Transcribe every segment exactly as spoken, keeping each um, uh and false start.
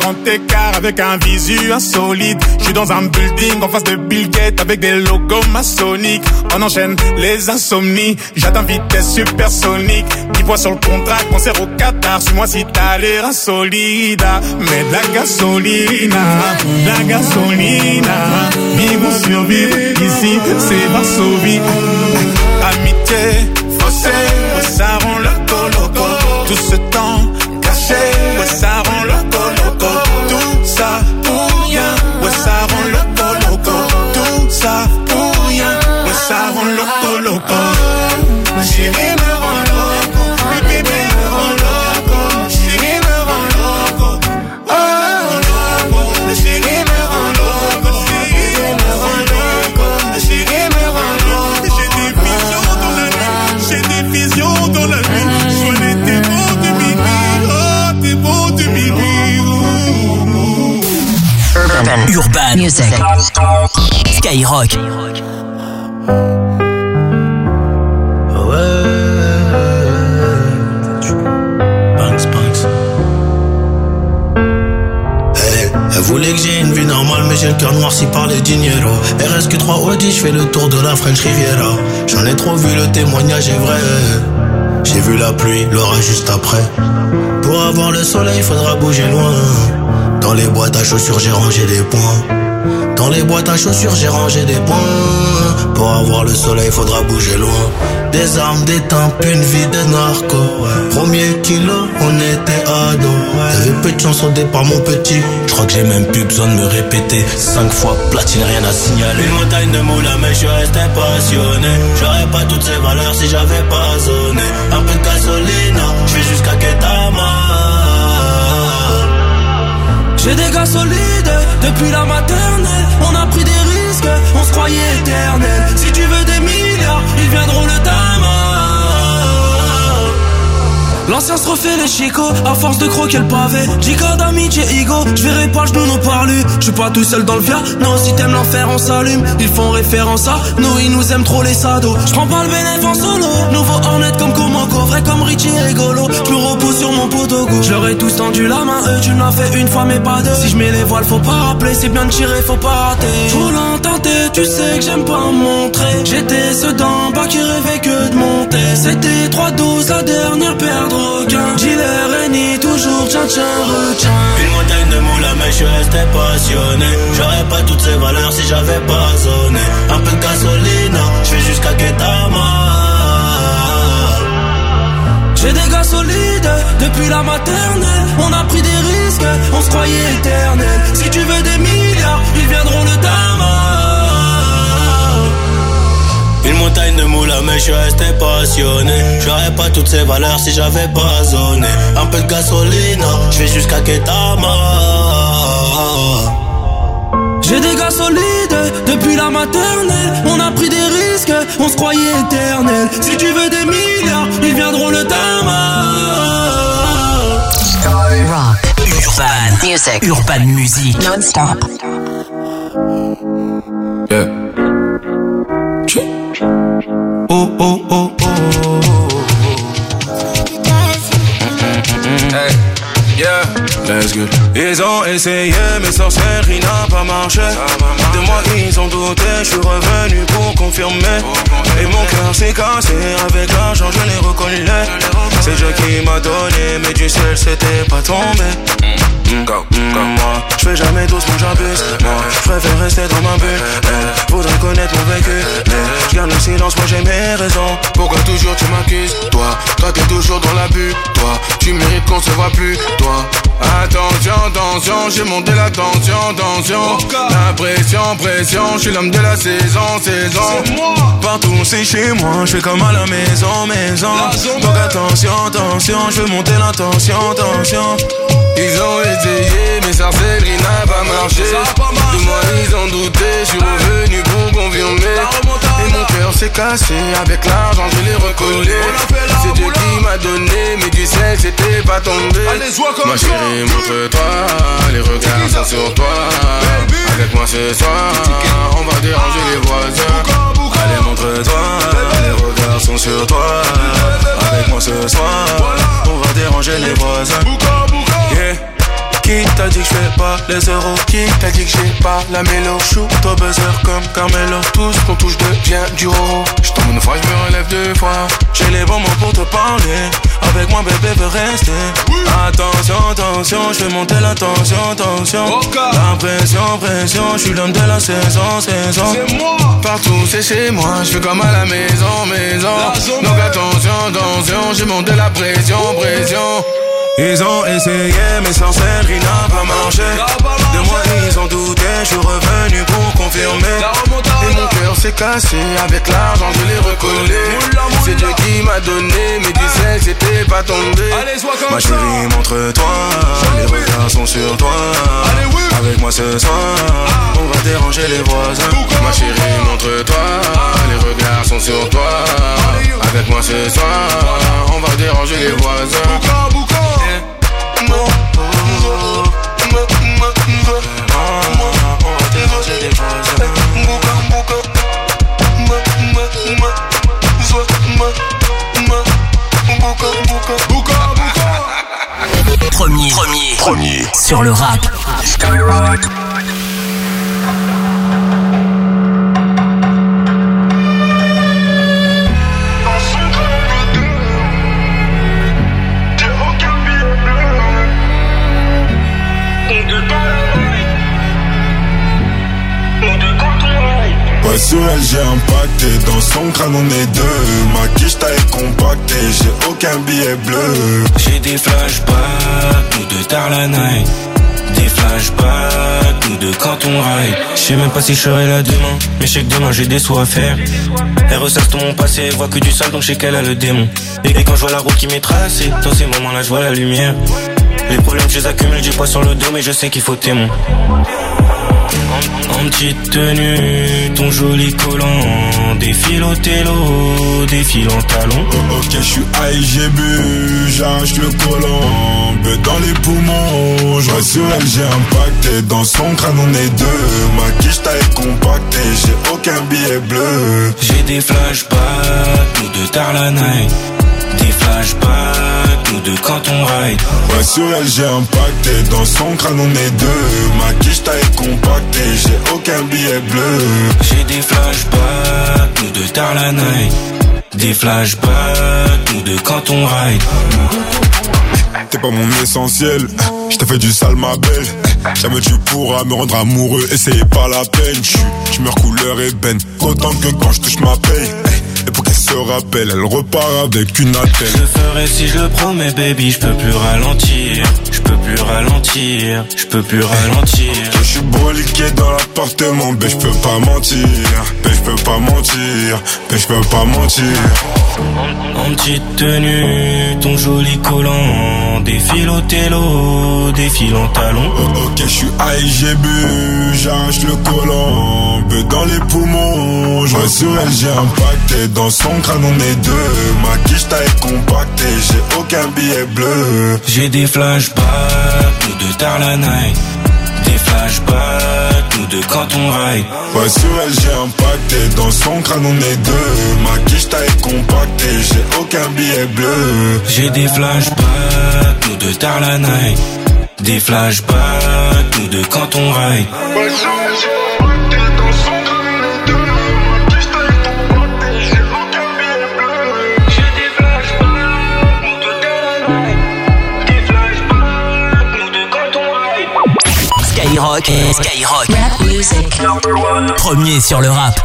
grand écart avec un visu insolite. Je suis dans un building en face de Bill Gates avec des logos maçonniques. On enchaîne les insomnies, j'atteins vitesse supersonique. dix fois sur le contrat, concert au Qatar. Suis-moi si t'as l'air insolide. Mais de la gasolina, de la gasolina. Vivre ou survivre, ici c'est Varsovie. Amitié, fossé, ouais, ça rend loco loco. Tout ce temps caché, ouais, ça rend loco loco. Tout ça pour rien, ouais, ça rend loco loco. Tout ça pour rien, ouais, ça rend loco loco. Ma chérie me rend loco, le bébé me rend loco. Ma chérie me rend loco, oh loco. La chérie me rend loco, la chérie me rend loco. La chérie me rend loco. J'ai des visions dans la nuit, j'ai des visions dans la nuit. Je vois les démons de minuit, oh démons de minuit. Urban, Urban Music, Skyrock. Elle voulait que j'ai une vie normale, mais j'ai le cœur noirci par les dinero. R S Q trois Audi, je fais le tour de la French Riviera. J'en ai trop vu, le témoignage est vrai. J'ai vu la pluie, l'orage juste après. Pour avoir le soleil, faudra bouger loin. Dans les boîtes à chaussures, j'ai rangé des points. Dans les boîtes à chaussures, j'ai rangé des points. Pour avoir le soleil, faudra bouger loin. Des armes, des tempes, une vie de narco. Premier kilo, on était ados. Y'avait peu de chance au départ, mon petit. Je crois que j'ai même plus besoin de me répéter. Cinq fois platine, rien à signaler. Une montagne de moula, mais je restais passionné. J'aurais pas toutes ces valeurs si j'avais pas zoné. Un peu de gasolina, je vais jusqu'à Ketama. J'ai des gars solides, depuis la maternelle. On a pris des risques, on se croyait éternel. Si tu veux des milliards, ils viendront le tama. L'ancien se refait les chicots, à force de croquer le pavé. Jica d'amitié ego, j'verrai pas le genou nous parler. J'suis pas tout seul dans le via, non si t'aimes l'enfer on s'allume. Ils font référence à nous, ils nous aiment trop les sados. J'prends pas le bénéf en solo, nouveau Hornet comme Komoko. Vrai comme Richie rigolo, j'me repose sur mon poteau go. J'leur ai tous tendu la main, eux tu l'as fait une fois mais pas deux. Si j'mets les voiles faut pas rappeler, c'est bien de tirer faut pas rater. Trop l'entendé, tu sais que j'aime pas montrer. J'étais ceux d'en bas qui rêvaient que de monter. C'était trois doses, la dernière perdre. Dealer Rennie, toujours tchan tchan retien. Une montagne de moula mais je restais passionné. J'aurais pas toutes ces valeurs si j'avais pas zoné. Un peu de gasolina, je vais jusqu'à Ketama. J'ai des gars solides, depuis la maternelle. On a pris des risques, on se croyait éternel. Si tu veux des milliards, ils viendront le tama. Une montagne de moula mais je restais passionné. J'aurais pas toutes ces valeurs si j'avais pas zoné. Un peu de gasolina, je vais jusqu'à Ketama. J'ai des gars solides, depuis la maternelle. On a pris des risques, on se croyait éternel. Si tu veux des milliards, ils viendront le tama. Rock, Urban Music, Urban Music, non-stop. Yeah. Oh oh oh oh. Hey, yeah, let's go. Ils ont essayé, mais sorcellerie n'a pas marché. De moi ils ont douté, je suis revenu pour confirmer. Et mon cœur s'est cassé, avec l'argent je l'ai reconnu. C'est Dieu qui m'a donné, mais du ciel c'était pas tombé. Comme moi, je fais jamais doucement, j'abuse. Moi, je préfère rester dans ma bulle. Elle voudrait connaître mon vécu, mais je garde le silence, moi j'ai mes raisons. Pourquoi toujours tu m'accuses? Toi, toi t'es toujours dans l'abus. Toi, tu mérites qu'on se voit plus. Toi, attention, attention, j'ai monté la tension, tension. La pression, pression, je suis l'homme de la saison, saison. Partout c'est chez moi, je fais comme à la maison, maison. Donc attention, attention, je veux monter la tension, tension. Ils ont essayé, mais sorcellerie n'a pas marché. De moi ils ont douté, je suis revenu pour confirmer. Et mon cœur s'est cassé, avec l'argent je l'ai recollé. C'est Dieu qui m'a donné, mais du ciel c'était pas tombé. Ma chérie montre-toi, les regards sont sur toi. Avec moi ce soir, on va déranger les voisins. Allez montre-toi, les regards sont sur toi. Avec moi ce soir, on va déranger les voisins. Yeah. Qui t'a dit que je fais les euros. Qui t'a dit que j'ai pas la mélo? Shoot au buzzer comme Carmelo. Tout ce qu'on touche devient du roro. J'tombe une fois, j'me relève deux fois. J'ai les bons mots pour te parler. Avec moi bébé veut rester. Attention, attention, j'fais monter la tension, tension. La pression, pression, j'suis l'homme de la saison, saison. Partout c'est chez moi, j'fais comme à la maison, maison. Donc attention, attention, j'ai monté la pression, pression. Ils ont essayé, mais sans sorcellerie n'a pas marché. De moi ils ont douté, je suis revenu pour confirmer. Et mon cœur s'est cassé, avec l'argent je l'ai recollé. C'est Dieu qui m'a donné, mais dix-sept j'étais pas tombé. Ma chérie montre-toi, les regards sont sur toi. Avec moi ce soir, on va déranger les voisins. Ma chérie montre-toi, les regards sont sur toi. Avec moi ce soir, on va déranger les voisins. Premier, premier, premier sur le rap. Skyrock. Ouais, sur elle j'ai impacté, dans son crâne on est deux. Ma quiche taille compactée, j'ai aucun billet bleu. J'ai des flashbacks, nous deux tard la night. Des flashbacks, nous deux quand on ride. J'sais même pas si je serai là demain, mais je sais que demain j'ai des sous à faire. Elle ressasse tout mon passé, elle voit que du sale donc je sais qu'elle a le démon. Et quand je vois la route qui m'est tracée, dans ces moments là je vois la lumière. Les problèmes je les accumule, j'ai pas sur le dos mais je sais qu'il faut témoin. En, en petite tenue, ton joli collant. Défile au télo, défile en talons. Oh, ok, je suis high, j'ai bu, j'arrache le collant. Beu dans les poumons, je sur elle, j'ai impacté. Dans son crâne, on est deux. Ma quiche taille compactée, j'ai aucun billet bleu. J'ai des flashbacks, nous deux tard la night. Des flashbacks, nous deux quand on ride. Ouais, sur elle j'ai impacté, dans son crâne on est deux. Ma quiche taille compactée, j'ai aucun billet bleu. J'ai des flashbacks, nous deux tard la night. Des flashbacks, nous deux quand on ride. T'es pas mon essentiel, je t'ai fait du sale ma belle. Jamais tu pourras me rendre amoureux, et c'est pas la peine. Je meurs couleur ébène, autant que quand je touche ma paye. Et pour qu'elle se rappelle, elle repart avec une attelle. Je le ferai si je le promets baby, je peux plus ralentir. Je peux plus ralentir, je peux plus ralentir. Je suis broliqué dans l'appartement, mais je peux pas mentir. Mais je peux pas mentir, mais je peux pas mentir. En, en petite tenue, ton joli collant. Défile au télo, défile en talons. Oh, ok, je suis high, j'ai bu, j'arrache le collant. Beu dans les poumons, je sur elle, j'ai impacté. Dans son crâne, on est deux. Ma quiche taille compactée, j'ai aucun billet bleu. J'ai des flashbacks, nous deux tard la night. Des flashbacks, nous deux quand on ride. Ouais, sur elle, j'ai impacté. Dans son crâne, on est deux. Ma quiche taille compactée, j'ai aucun billet bleu. J'ai des flashbacks, nous deux tard la night. Des flashbacks, nous deux quand on ride. Ouais, sur elle, j'ai impacté. Dans son crâne, on est deux. Ma quiche taille compactée, j'ai aucun billet bleu. J'ai des flashbacks, nous deux tard la night. Des flashbacks, nous deux quand on ride. Skyrock, Skyrock. Rap music. Premier sur le rap.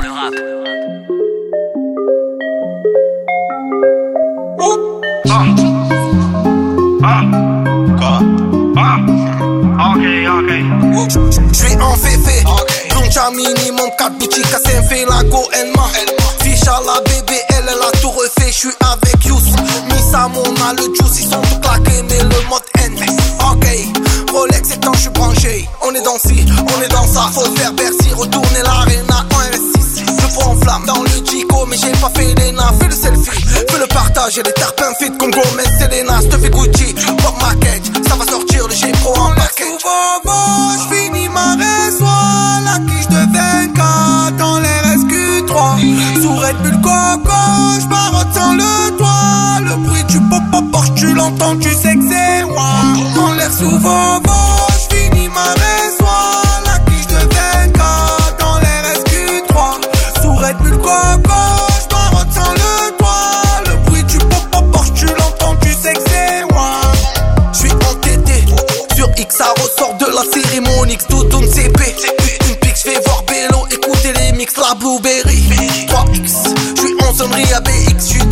Ah. Ah. Quoi? Ah. Ok, ok. J'suis en féfé. Plonge à minimum quatre boutiques à Saint-Fait, la go Elma. Fiche à la bébé, elle, elle a tout refait. J'suis avec Yous. Missa, Mona, le juice, ils sont tout claqués, mais le mode N. Ok. Rolex et temps, j'suis branché. On est dans ci, on est dans ça. Faut faire Bercy, retourner l'arena en R six. Le fond en flamme dans le Chico, mais j'ai pas fait l'E N A. Fais le selfie, fais le partage. J'ai des tarpins fit comme Gomez, Selena. J'te fais Gucci, Bob Market. Ça va sortir le G-Pro en paquet. J'finis ma race, la quiche de vingt-quatre dans les R S Q trois. Sous Red Bull Coco, j'marotte sans le toit. Le bruit du pop-pop Porsche, tu l'entends, tu sais que c'est moi. En l'air souvent, j'finis ma race.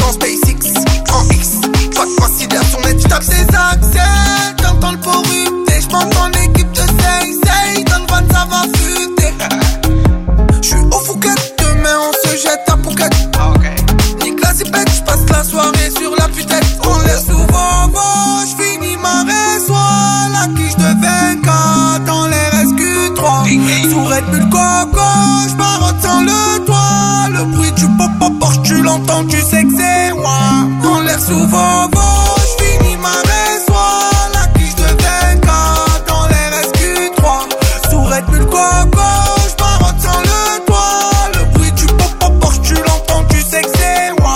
dans SpaceX en X. Pas de conciliation nette, j'tape ses accès. J'entends le porupté, j'm'entends l'équipe de Say Say. Dans le van ça va futer. J'suis au Fouquet, demain on se jette à Phuket. Nique la zipette, j'passe la soirée sur la putette. On laisse souvent beau, j'finis ma résoie. La quiche de vingt-quatre dans les S Q trois. Sous Red Bull Coco, j'barotte sans le toit. Le bruit du pop-pop, tu l'entends, tu sais que c'est moi. On l'air souvent beau, j'finis ma résoie. La quiche de vingt-quatre dans les S Q trois. Sous Red Bull Coco, j'barotte sans le toit. Le bruit du pop-pop, tu l'entends, tu sais que c'est moi.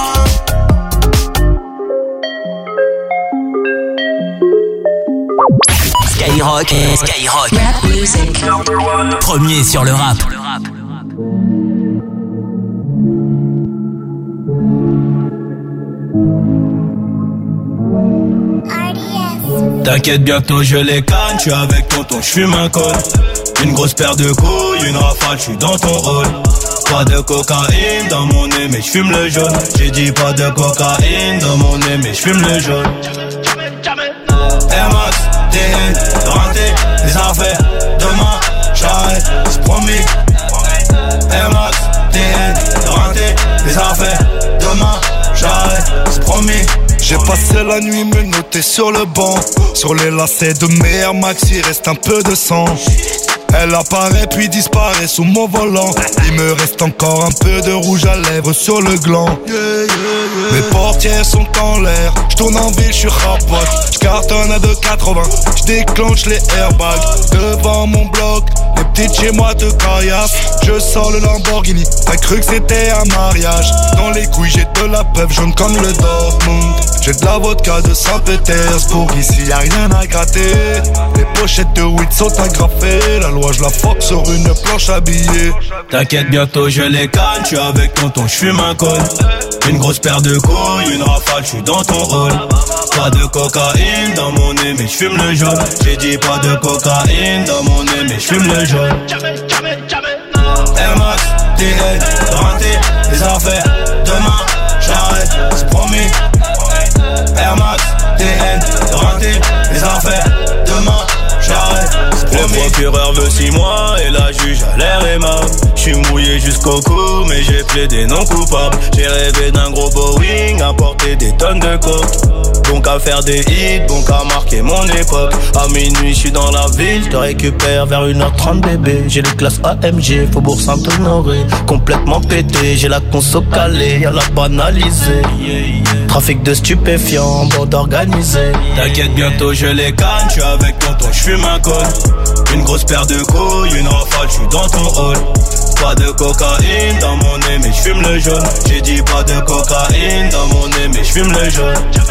Skyrock, Skyrock. Rap music. Premier sur le rap. T'inquiète, bientôt je les canne, j'suis avec tonton, j'fume un col. Une grosse paire de couilles, une rafale, j'suis dans ton rôle. Pas de cocaïne dans mon nez, mais j'fume le jaune. J'ai dit pas de cocaïne dans mon nez, mais j'fume le jaune. Air Max, T N, renté, les affaires, demain, j'arrête, c'est promis. Air Max, T N, renté, les affaires, demain, j'arrête, c'est promis. J'ai passé la nuit me noter sur le banc. Sur les lacets de mes Air Max, il reste un peu de sang. Elle apparaît puis disparaît sous mon volant. Il me reste encore un peu de rouge à lèvres sur le gland. Mes portières sont en l'air. J'tourne en ville, j'suis rapote. J'cartonne à deux quatre-vingts. J'déclenche les airbags devant mon bloc. Les petites chez moi te caillassent. Je sors le Lamborghini. T'as cru que c'était un mariage. Dans les couilles j'ai de la peuple jaune comme le Dortmund. J'ai de la vodka de Saint-Pétersbourg. Ici y'a rien à gratter. Les pochettes de weed sont agrafées. La loi je la fuck sur une planche habillée. T'inquiète, bientôt je les canne, j'suis avec tonton, j'fume un col. Une grosse paire de couilles, une rafale, j'suis dans ton rôle. Pas de cocaïne dans mon nez, mais j'fume le jaune. J'ai dit pas de cocaïne dans mon nez, mais j'fume le jaune. Air Max, T N, renté, les affaires, demain, j'arrête, c'est promis. Air Max, T N, renté, les affaires, demain, j'arrête, c'est promis. Le procureur veut six mois et la juge a l'air aimable. J'suis mouillé jusqu'au cou mais j'ai plaidé non coupable. J'ai rêvé d'un gros Boeing à porter des tonnes de coke. Bon qu'à faire des hits, bon qu'à marquer mon époque. À minuit j'suis dans la ville, je te récupère vers une heure trente bébé. J'ai les classes A M G, Faubourg Saint-Honoré. Complètement pété, j'ai la conso calée, y'a la banalisée. Trafic de stupéfiants, bande organisée. T'inquiète, bientôt je les canne, j'suis avec tonton, j'fume un col. Une grosse paire de couilles, une rafale, j'suis dans ton hall. Pas de cocaïne dans mon nez, mais j'fume le jaune. J'ai dit pas de cocaïne dans mon nez, mais j'fume le jaune.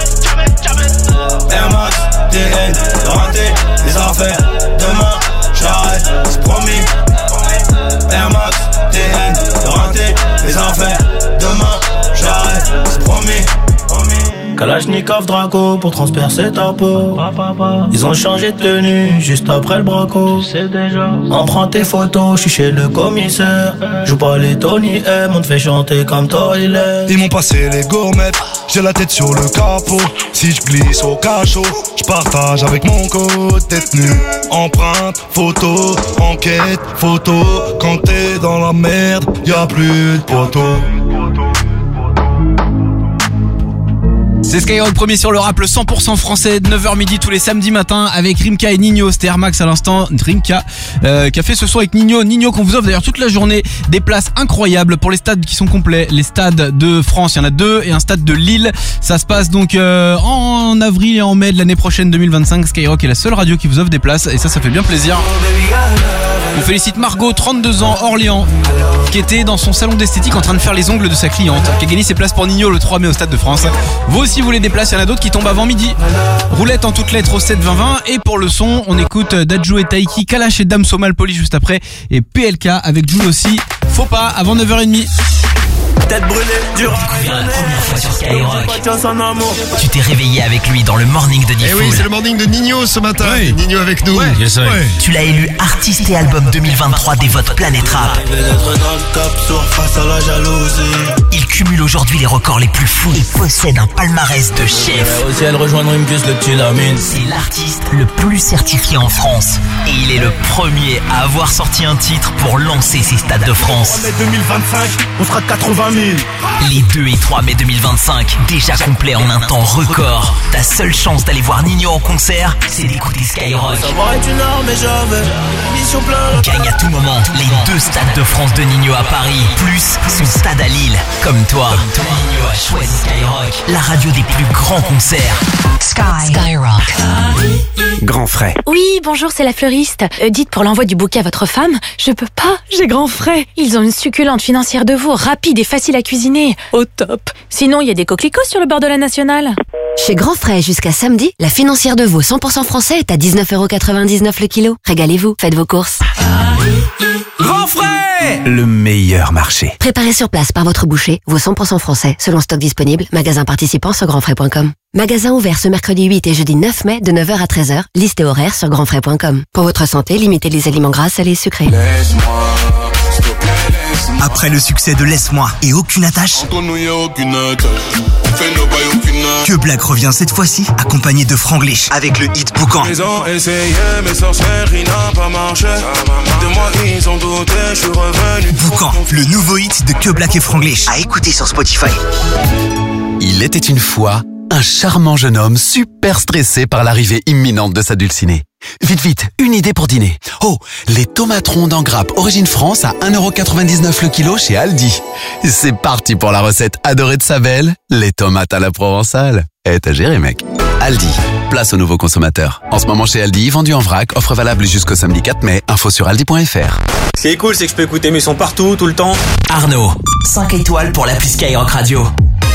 Air Max, T N, renté, les affaires, demain, j'arrête, c'est promis. Air Max, T N, renté, les affaires, demain, j'arrête, c'est promis. Kalachnikov Draco pour transpercer ta peau. Ils ont changé de tenue juste après le braco. On prend tes photos, je suis chez le commissaire. Joue pas les Tony M, on te fait chanter comme Toilet. Ils m'ont passé les gourmettes, j'ai la tête sur le capot. Si je glisse au cachot, je partage avec mon code détenu. Empreinte, photo, enquête, photo. Quand t'es dans la merde, y'a plus de poteau. C'est Skyrock premier sur le rap, le cent pour cent français de neuf heures midi tous les samedis matins avec Rimka et Nino. C'était Air Max à l'instant, Rimka euh, qui a fait ce soir avec Nino. Nino qu'on vous offre d'ailleurs toute la journée des places incroyables pour les stades qui sont complets. Les stades de France, il y en a deux et un stade de Lille. Ça se passe donc euh, en avril et en mai de l'année prochaine deux mille vingt-cinq. Skyrock est la seule radio qui vous offre des places et ça, ça fait bien plaisir. On félicite Margot, trente-deux ans, Orléans, qui était dans son salon d'esthétique en train de faire les ongles de sa cliente, qui a gagné ses places pour Nino le trois mai au Stade de France. Vous aussi vous voulez des places, il y en a d'autres qui tombent avant midi. Roulette en toutes lettres au sept vingt vingt. Et pour le son, on écoute Dadju et Taiki, Kalash et Damso Malpoli juste après. Et P L K avec Jules aussi. Faut pas, avant neuf heures trente. Tête brûlée, dur à Découvrir la première fois fois sur Skyrock. Tu t'es réveillé avec lui dans le morning de Diffoul. Eh oui, c'est le morning de Nino ce matin. Oui. Nino avec nous. Ouais, yes, ouais. Ouais. Tu l'as élu artiste et album deux mille vingt-trois des votes Planète Rap. Il cumule aujourd'hui les records les plus fous et possède un palmarès de chef. Aussi elle rejoindre une puce, le petit Lamine. C'est l'artiste le plus certifié en France. Et il est le premier à avoir sorti un titre pour lancer ses Stades de France. En mai deux mille vingt-cinq, on sera quatre-vingt mille. Les deux et trois mai deux mille vingt-cinq, déjà complet en un temps record. Ta seule chance d'aller voir Nino en concert, c'est d'écouter Skyrock. Gagne à tout moment les deux Stades de France de Nino à Paris, plus son stade à Lille. Comme toi, Nino a choisi Skyrock, la radio des plus grands concerts. Sky. Skyrock. Grand frais. Oui, bonjour, c'est la fleuriste. Euh, dites pour l'envoi du bouquet à votre femme, je peux pas, j'ai grand frais. Ils ont une succulente financière de veau, rapide et facile à cuisiner. Au top. Sinon, il y a des coquelicots sur le bord de la nationale. Chez Grand Frais, jusqu'à samedi, la financière de veau cent pour cent français est à dix-neuf euros quatre-vingt-dix-neuf le kilo. Régalez-vous, faites vos courses. Grand frais! Le meilleur marché. Préparé sur place par votre boucher, veau cent pour cent français, selon stock disponible, magasin participant sur grand frais point com. Magasin ouvert ce mercredi huit et jeudi neuf mai de neuf heures à treize heures, liste et horaire sur grand frais point com. Pour votre santé, limitez les aliments gras, salés et sucrés. Après le succès de Laisse-moi et aucune attache, Que Black revient cette fois-ci accompagné de Franglish avec le hit Boucan. Ils ont essayé, mais sorcellerie n'a pas marché. De moi, ils ont douté, je suis revenu. Boucan, le nouveau hit de Que Black et Franglish. À écouter sur Spotify. Il était une fois un charmant jeune homme super stressé par l'arrivée imminente de sa dulcinée. Vite, vite, une idée pour dîner. Oh, les tomates rondes en grappe Origine France à un euro quatre-vingt-dix-neuf le kilo chez Aldi. C'est parti pour la recette adorée de sa belle, les tomates à la provençale. Eh, t'as géré, mec. Aldi, place aux nouveaux consommateurs. En ce moment chez Aldi, vendu en vrac, offre valable jusqu'au samedi quatre mai, info sur aldi point fr. Ce qui est cool, c'est que je peux écouter mes sons partout, tout le temps. Arnaud, cinq étoiles pour l'appli Skyrock Radio.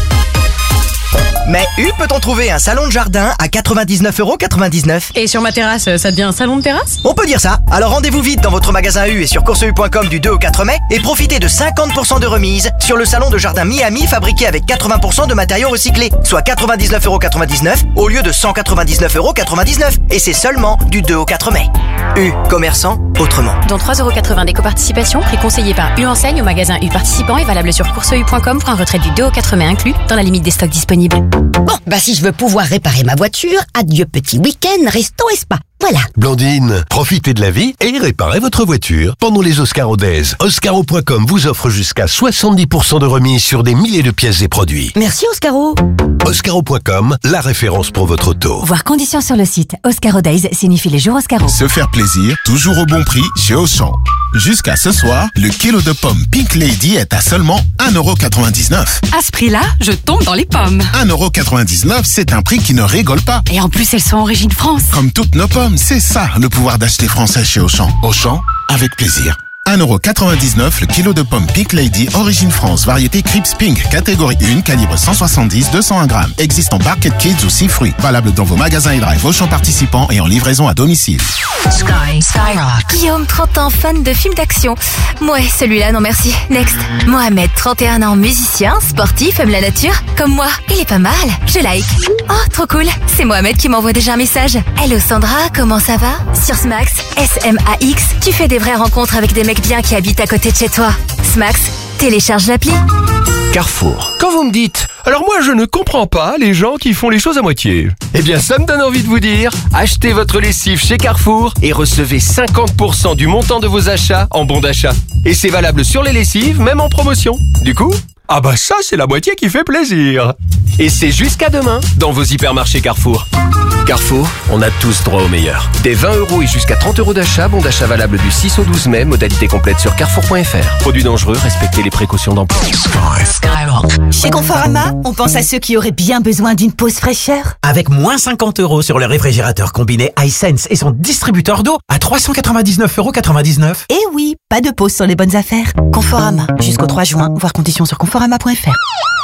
Mais U peut-on trouver un salon de jardin à quatre-vingt-dix-neuf euros quatre-vingt-dix-neuf. Et sur ma terrasse, ça devient un salon de terrasse? On peut dire ça. Alors rendez-vous vite dans votre magasin U et sur course u point com du deux au quatre mai et profitez de cinquante pour cent de remise sur le salon de jardin Miami fabriqué avec quatre-vingts pour cent de matériaux recyclés, soit quatre-vingt-dix-neuf euros quatre-vingt-dix-neuf au lieu de cent quatre-vingt-dix-neuf euros quatre-vingt-dix-neuf. Et c'est seulement du deux au quatre mai. U, commerçant autrement. Dont trois euros quatre-vingts d'éco-participation, prix conseillé par U Enseigne au magasin U participant et valable sur course u point com pour un retrait du deux au quatre mai inclus dans la limite des stocks disponibles. Bon, bah si je veux pouvoir réparer ma voiture, adieu petit week-end, resto et spa. Voilà. Blandine, profitez de la vie et réparez votre voiture pendant les Oscaro Days. Oscaro point com vous offre jusqu'à soixante-dix pour cent de remise sur des milliers de pièces et produits. Merci Oscaro. Oscaro point com, la référence pour votre auto. Voir conditions sur le site. Oscaro Days signifie les jours Oscaro. Se faire plaisir, toujours au bon prix chez Auchan. Jusqu'à ce soir, le kilo de pommes Pink Lady est à seulement un euro quatre-vingt-dix-neuf. À ce prix-là, je tombe dans les pommes. un euro quatre-vingt-dix-neuf, c'est un prix qui ne rigole pas. Et en plus, elles sont origine France. Comme toutes nos pommes, c'est ça le pouvoir d'acheter français chez Auchan. Auchan, avec plaisir. un euro quatre-vingt-dix-neuf le kilo de pommes Pink Lady, origine France, variété Crips Pink, catégorie un, calibre cent soixante-dix à deux cent un grammes. Existe en Barquette Kids ou six fruits. Valable dans vos magasins et drive Auchan participants et en livraison à domicile. Sky, Skyrock. Guillaume, trente ans, fan de films d'action. Ouais, celui-là, non merci. Next. Mohamed, trente et un ans, musicien, sportif, aime la nature. Comme moi, il est pas mal. Je like. Oh, trop cool. C'est Mohamed qui m'envoie déjà un message. Hello Sandra, comment ça va? Sur Smax, S M A X, tu fais des vraies rencontres avec des mecs bien qui habitent à côté de chez toi. Smax, télécharge l'appli. Carrefour. Quand vous me dites « Alors moi je ne comprends pas les gens qui font les choses à moitié », eh bien ça me donne envie de vous dire « Achetez votre lessive chez Carrefour et recevez cinquante pour cent du montant de vos achats en bon d'achat. Et c'est valable sur les lessives, même en promotion. Du coup, ah bah ça c'est la moitié qui fait plaisir. Et c'est jusqu'à demain dans vos hypermarchés Carrefour. Carrefour, on a tous droit au meilleur. Des vingt euros et jusqu'à trente euros d'achat, bon d'achat valable du six au douze mai, modalité complète sur carrefour point fr. Produits dangereux, respectez les précautions d'emploi. Skyrock. Chez Conforama, on pense à ceux qui auraient bien besoin d'une pause fraîcheur. Avec moins cinquante euros sur le réfrigérateur combiné iSense et son distributeur d'eau à trois cent quatre-vingt-dix-neuf euros quatre-vingt-dix-neuf. Et oui, pas de pause sur les bonnes affaires. Conforama, jusqu'au trois juin, voir conditions sur conforama point fr.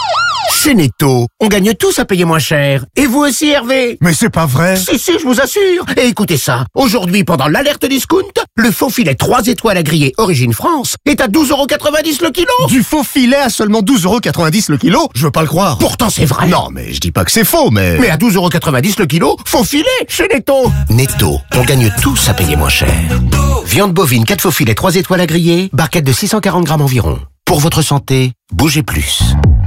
Chez Netto, on gagne tous à payer moins cher. Et vous aussi, Hervé? Mais c'est pas vrai. Si, si, je vous assure. Et écoutez ça. Aujourd'hui, pendant l'alerte discount, le faux filet trois étoiles à griller Origine France est à douze euros quatre-vingt-dix le kilo. Du faux filet à seulement douze euros quatre-vingt-dix le kilo? Je veux pas le croire. Pourtant, c'est vrai. Non, mais je dis pas que c'est faux, mais... Mais à douze euros quatre-vingt-dix le kilo, faux filet chez Netto. Netto, on gagne tous à payer moins cher. Viande bovine, quatre faux filets, trois étoiles à griller, barquette de six cent quarante grammes environ. Pour votre santé, bougez plus.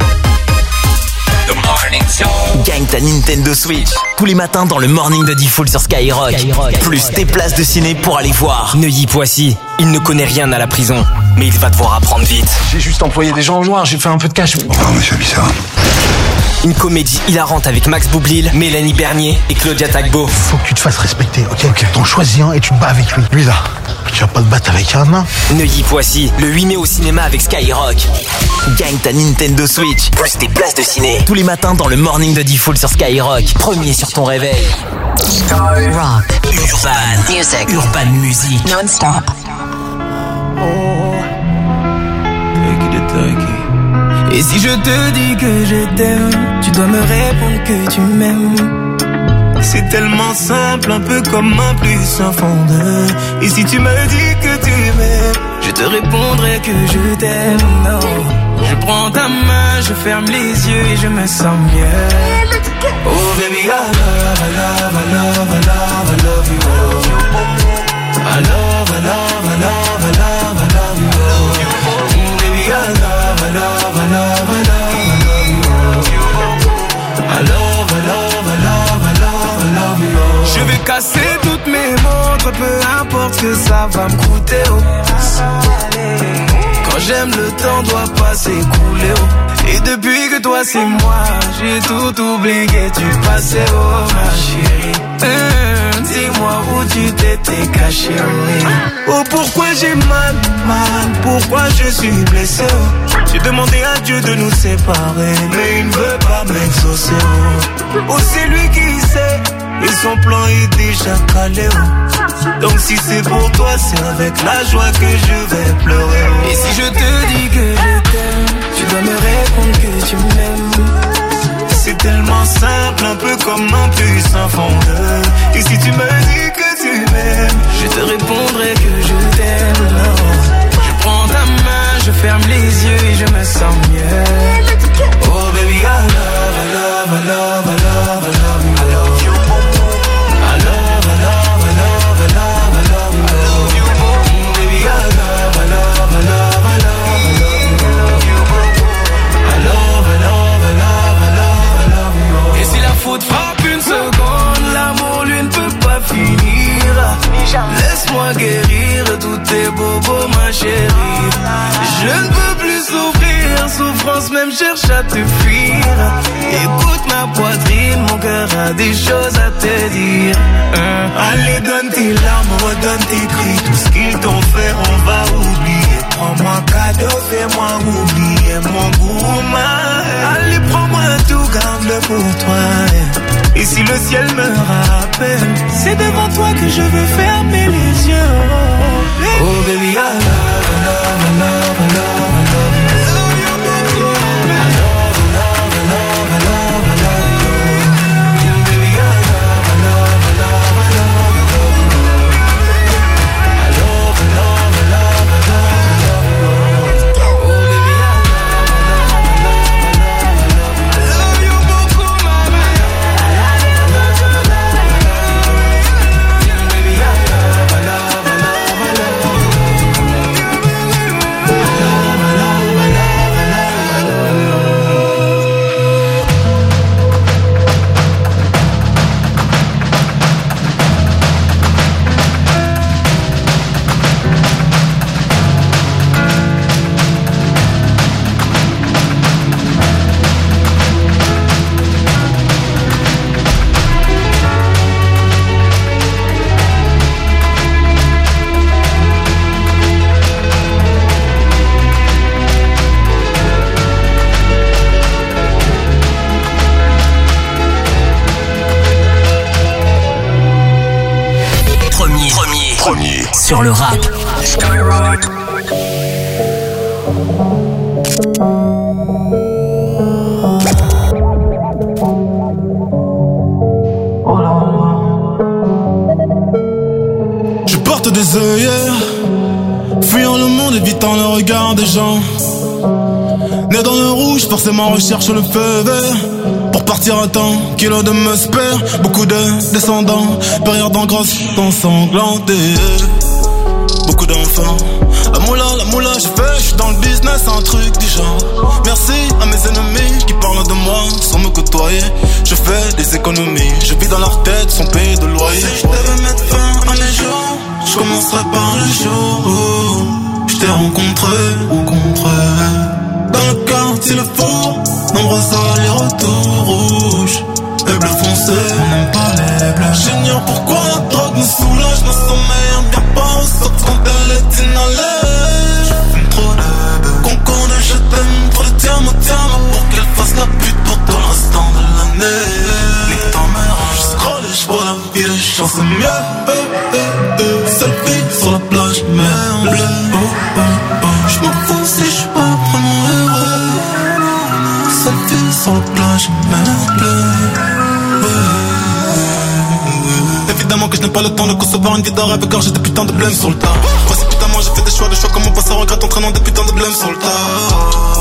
Gagne ta Nintendo Switch tous les matins dans le morning de Diffoul sur Skyrock. Skyrock. Plus tes places de ciné pour aller voir Neuilly-Poissy. Il ne connaît rien à la prison, mais il va devoir apprendre vite. J'ai juste employé des gens au noir, j'ai fait un peu de cash. Oh, monsieur bizarre. Une comédie hilarante avec Max Boublil, Mélanie Bernier et Claudia Tagbo. Faut que tu te fasses respecter, ok, ok. T'en choisis un et tu te bats avec lui. Lui là, tu vas pas te battre avec un nain. Neuilly-Poissy, le huit mai au cinéma avec Skyrock. Gagne ta Nintendo Switch, plus tes places de ciné. Tous les matins dans le morning de Diffoul sur Skyrock. Premier sur ton réveil. Rock, Urban, Music, Urban Music, non-stop. Et si je te dis que je t'aime, tu dois me répondre que tu m'aimes. C'est tellement simple, un peu comme un plus un fond de. Et si tu me dis que tu m'aimes, je te répondrai que je t'aime. Non, je prends ta main, je ferme les yeux et je me sens mieux. Oh baby, I love, I love, I love, I love, I love you. I love, I love, I love, I love, I love you. Oh baby, I love, I love, I love, I love, I love you. I love, I love, I love, I love, I love you. Je vais casser toutes mes montres, peu importe ce que ça va me coûter. Oh. Quand j'aime, le temps doit pas s'écouler. Oh. Et depuis que toi c'est moi, j'ai tout oublié, tu passais, oh ma chérie. Hum, dis-moi où tu t'étais caché, oui. Oh pourquoi j'ai mal, mal, pourquoi je suis blessé, oh. J'ai demandé à Dieu de nous séparer, mais il ne veut pas m'exaucer, oh. Oh c'est lui qui sait, et son plan est déjà calé, oh. Donc si c'est pour toi, c'est avec la joie que je vais pleurer, oh. Et si je te dis que je t'aime, tu dois me répondre que tu m'aimes. C'est tellement simple, un peu comme un plus un fondeur. Et si tu me dis que tu m'aimes, je te répondrai que je t'aime. Je prends ta main, je ferme les yeux et je me sens mieux. Oh baby, I love, I love, I love, I love, I love you. I love you. I love, I love, I love, I love, I love you. I love you. Mm, baby, I love, I love, I love, I love, I love you. I love, I love, I love, I love, I love you. Et si la faute frappe une seconde, l'amour lui ne peut pas finir. Laisse-moi guérir tous tes bobos, ma chérie. Je ne peux plus souffrir, souffrance même cherche à te fuir. Écoute ma poitrine, mon cœur a des choses à te dire. hein. Allez donne tes larmes, redonne tes cris. Tout ce qu'ils t'ont fait on va oublier. Prends-moi cadeau, fais-moi oublier mon goût, ma. Allez prends-moi tout, garde-le pour toi. Et si le ciel me rappelle, c'est devant toi que je veux fermer les yeux. Oh baby, I love, I love, I love, I love, I love you. I love, I love, I love, I love, I love you. Baby, I love, I love, I love, I love, I love you. I love, I love, I love, I love, I love you. Oh baby, I love, I love, I love, I love, I love you beaucoup, mama. I love, I love, I love, I love you. Baby, I love, I love, I love, I love you. Premier, premier, premier sur le rap. les œillères, fuyant le monde, évitant le regard des gens. Né dans le rouge, forcément recherche le feu vert. Pour partir à temps, kilo de musper, beaucoup de descendants, périr dans grosse ensanglantée. Beaucoup d'enfants, la moula, la moula, j'ai fait, j'suis dans le business, un truc du genre. Merci à mes ennemis qui parlent de moi sans me côtoyer. Je fais des économies, je vis dans leur tête sans payer de loyer. Si je devais mettre fin à mes jours, je commencerai par le jour où je t'ai rencontré, rencontré. Dans le quartier le four, nombreux allers-retours rouges et bleu foncé, on n'aime pas les bleus. J'ignore pourquoi la drogue me soulage, me sommeil un bien pas, sauf quand elle est inhalée. Je fume trop de bœufs, concours de je t'aime, trop de tiens-moi, tiens-moi, pour qu'elle fasse la pute pour tout le restant de l'année. Nique ta mère, je scroll et je vois la vie des chances, c'est mieux. Euh, euh, euh. Selfie sur la plage, mer bleue. Oh, oh, oh. Je m'en fous si je suis pas vraiment heureux. Selfie sur la plage, mer bleue. Évidemment que je n'ai pas le temps de concevoir une vie de rêve, car j'ai des putains de blême sur le tas. Précipitamment j'ai fait des choix, des choix comme on passe à regret, entraînant des putains de blême sur le tas.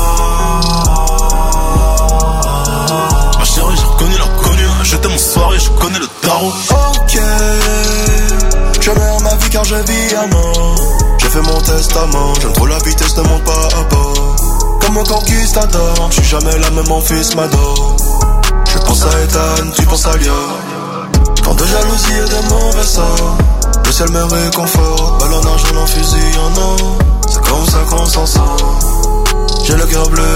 Ma chérie, j'ai reconnu l'inconnu, j'étais mon soirée, je connais le tarot. Ok, jamais ma vie car je vis à mort. J'ai fait mon testament, j'aime trop la vitesse, ne monte pas à bord. Comme mon conquistador, je suis jamais la même, mon fils m'adore. Je pense à Ethan, tu penses à Lia. Quand de jalousie et de mauvais sorts, le ciel me réconforte. Balle en argent, en fusil en or, c'est comme ça qu'on s'en sort. J'ai le cœur bleu,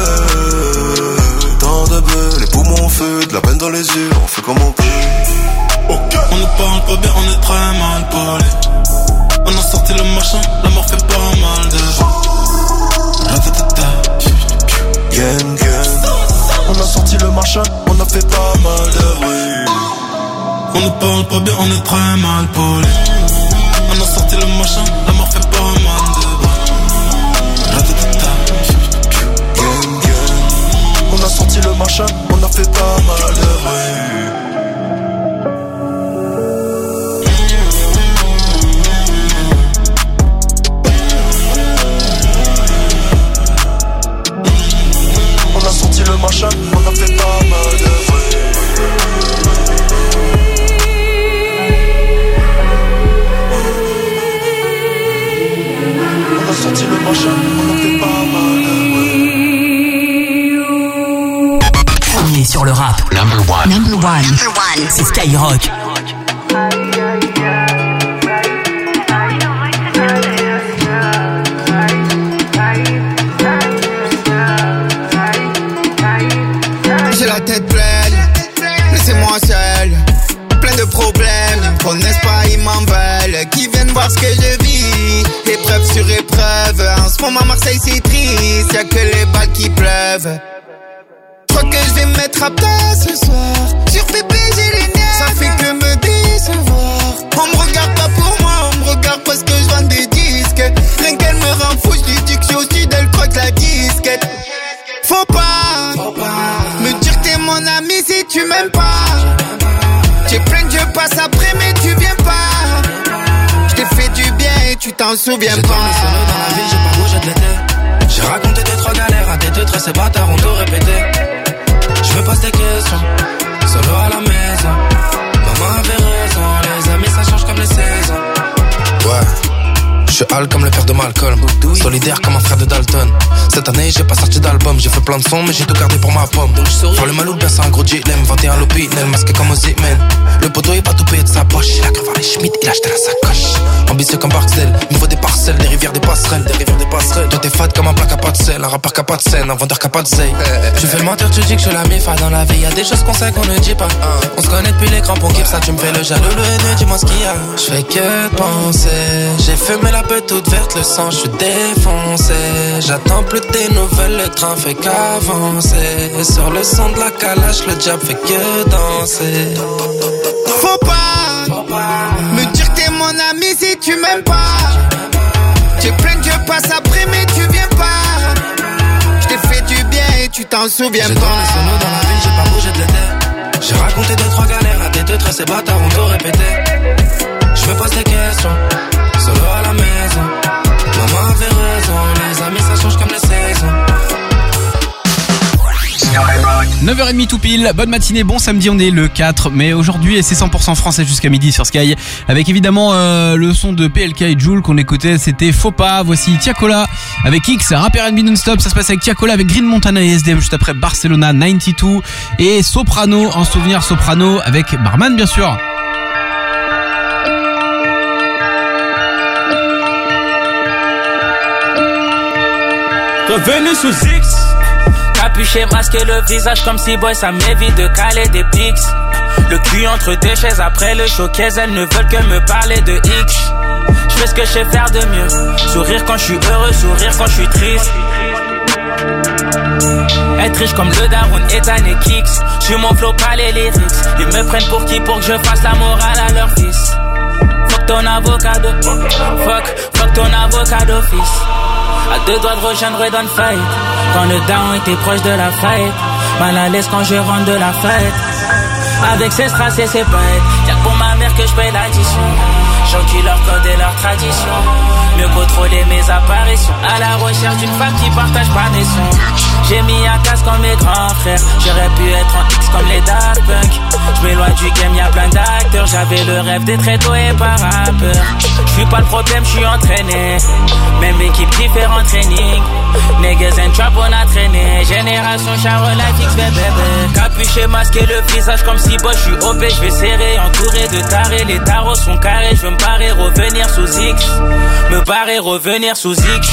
tant de bleu, les poumons en feu, de la peine dans les yeux, on fait comme on peut. Okay. On ne parle pas bien, on est très mal parlé. On a sorti le machin, la mort fait pas mal de Gang, gang. On a sorti le machin, on a fait pas mal de bruit. On ne parle pas bien, on est très mal poli. On a sorti le machin, la mort fait pas mal de Gang, gang. On a sorti le machin, on a fait pas mal de bruit. On a sorti le machin, on a fait pas mal de bruit. On a sorti le machin, on a fait pas mal de bruit. Premier sur le rap. Number one. Number one. Number one. C'est Skyrock. J'ai la tête pleine, laissez-moi seul. Plein de problèmes, ils me connaissent pas, ils m'en veulent. Qui viennent voir ce que je vis, épreuve sur épreuve. En ce moment Marseille c'est triste, y'a que les balles qui pleuvent. Je crois que je vais me mettre à plat ce soir. Sur P P j'ai les nerfs, ça fait que me décevoir. On me regarde pas pour moi, on me regarde parce que je vends des disques. Rien qu'elle me rend fou, je lui dis que je suis au sud, elle croit que la disquette. Faut pas, Faut pas me dire que t'es mon ami si tu m'aimes pas. J'ai plein de je passe après mais tu viens pas. Je t'ai fait du bien et tu t'en souviens j'ai pas. J'ai solo dans la vie, j'ai pas bougé de l'été. J'ai raconté des trois galères à des deux traits, ces bâtards ont tout répété. Je me pose des questions, solo à la maison. Maman avait raison, les amis ça change comme les saisons. Ouais. Je suis Al comme le père de Malcolm, solidaire comme un frère de Dalton. Cette année j'ai pas sorti d'album, j'ai fait plein de sons mais j'ai tout gardé pour ma pomme. Faire le malou bien c'est un gros dilemme, vingt et un l'opinel, masqué comme Ozyman. Le poteau est pas tout payé de sa poche, il a cru voir les Schmitt, il a acheté la sacoche. Ambitieux comme Barksdale, il me faut des parcelles, des rivières, des passerelles, des rivières, des passerelles. Toi t'es fade comme un plat qui a pas de sel, un rappeur qui a pas de scène, un vendeur qui a pas de zeille. Tu fais mentir, tu dis que je suis la mifa dans la vie, y'a des choses qu'on sait qu'on ne dit pas. On se connaît depuis l'écran pour ça tu me fais le jaloux, le haineux, dis-moi ce qu'il y a. Je fais que penser, j'ai fumé la pète toute verte, le sang, je suis défoncé. J'attends plus tes nouvelles, le train fait qu'avancer. Sur le son de la calache, le diable fait que danser. Faut pas, Faut pas me dire que t'es mon ami si tu m'aimes pas. J'ai plein de je passe après mais tu viens pas. Je t'ai fait du bien et tu t'en souviens j'ai pas. J'ai dans les solos dans la vie, j'ai pas bougé de l'été. J'ai raconté deux trois galères à des deux traits, ces bâtards ont tout répété. Je me pose des questions, neuf heures trente tout pile, bonne matinée, bon samedi, on est le quatre mai aujourd'hui et c'est cent pour cent français jusqu'à midi sur Sky. Avec évidemment euh, le son de P L K et Jul qu'on écoutait, c'était Faux Pas. Voici Tiakola avec X, rapper R and B non-stop, ça se passe avec Tiakola avec Green Montana et S D M juste après Barcelona quatre-vingt-douze et Soprano, en souvenir Soprano avec Barman bien sûr. Revenu sous X, capuché, masqué le visage comme si boy ça m'évite de caler des pics. Le cul entre deux chaises après le showcase, elles ne veulent que me parler de X. Je fais ce que je sais faire de mieux, sourire quand je suis heureux, sourire quand je suis triste. Être riche comme le daron Ethan et Kicks, j'suis mon flow pas les lyrics. Ils me prennent pour qui pour que je fasse la morale à leur fils. Fuck ton avocat de... Fuck, fuck ton avocat d'office. À deux doigts de rejoindre Red on Fight. Quand le down était proche de la fête, mal à l'aise quand je rentre de la fête. Avec ses strass et ses bêtes, y'a que pour ma mère que je paye l'addition. J'encule leur code et leur tradition. Mieux contrôler mes apparitions. À la recherche d'une femme qui partage pas mes sons. J'ai mis un casque comme mes grands frères. J'aurais pu être en X comme les Daft Punk. J'm'éloigne du game, y'a plein d'acteurs. J'avais le rêve d'être étoilé par rappeur. J'suis pas le problème, j'suis entraîné. Même équipe, différents training. Niggas and trap, on a traîné. Génération Charo, Life X, bébé. Capuché, masqué le visage comme si boy, j'suis O P. J'vais serrer, entouré de tarés. Les tarots sont carrés, j'veux me barrer, revenir sous X. Me barrer, revenir sous X.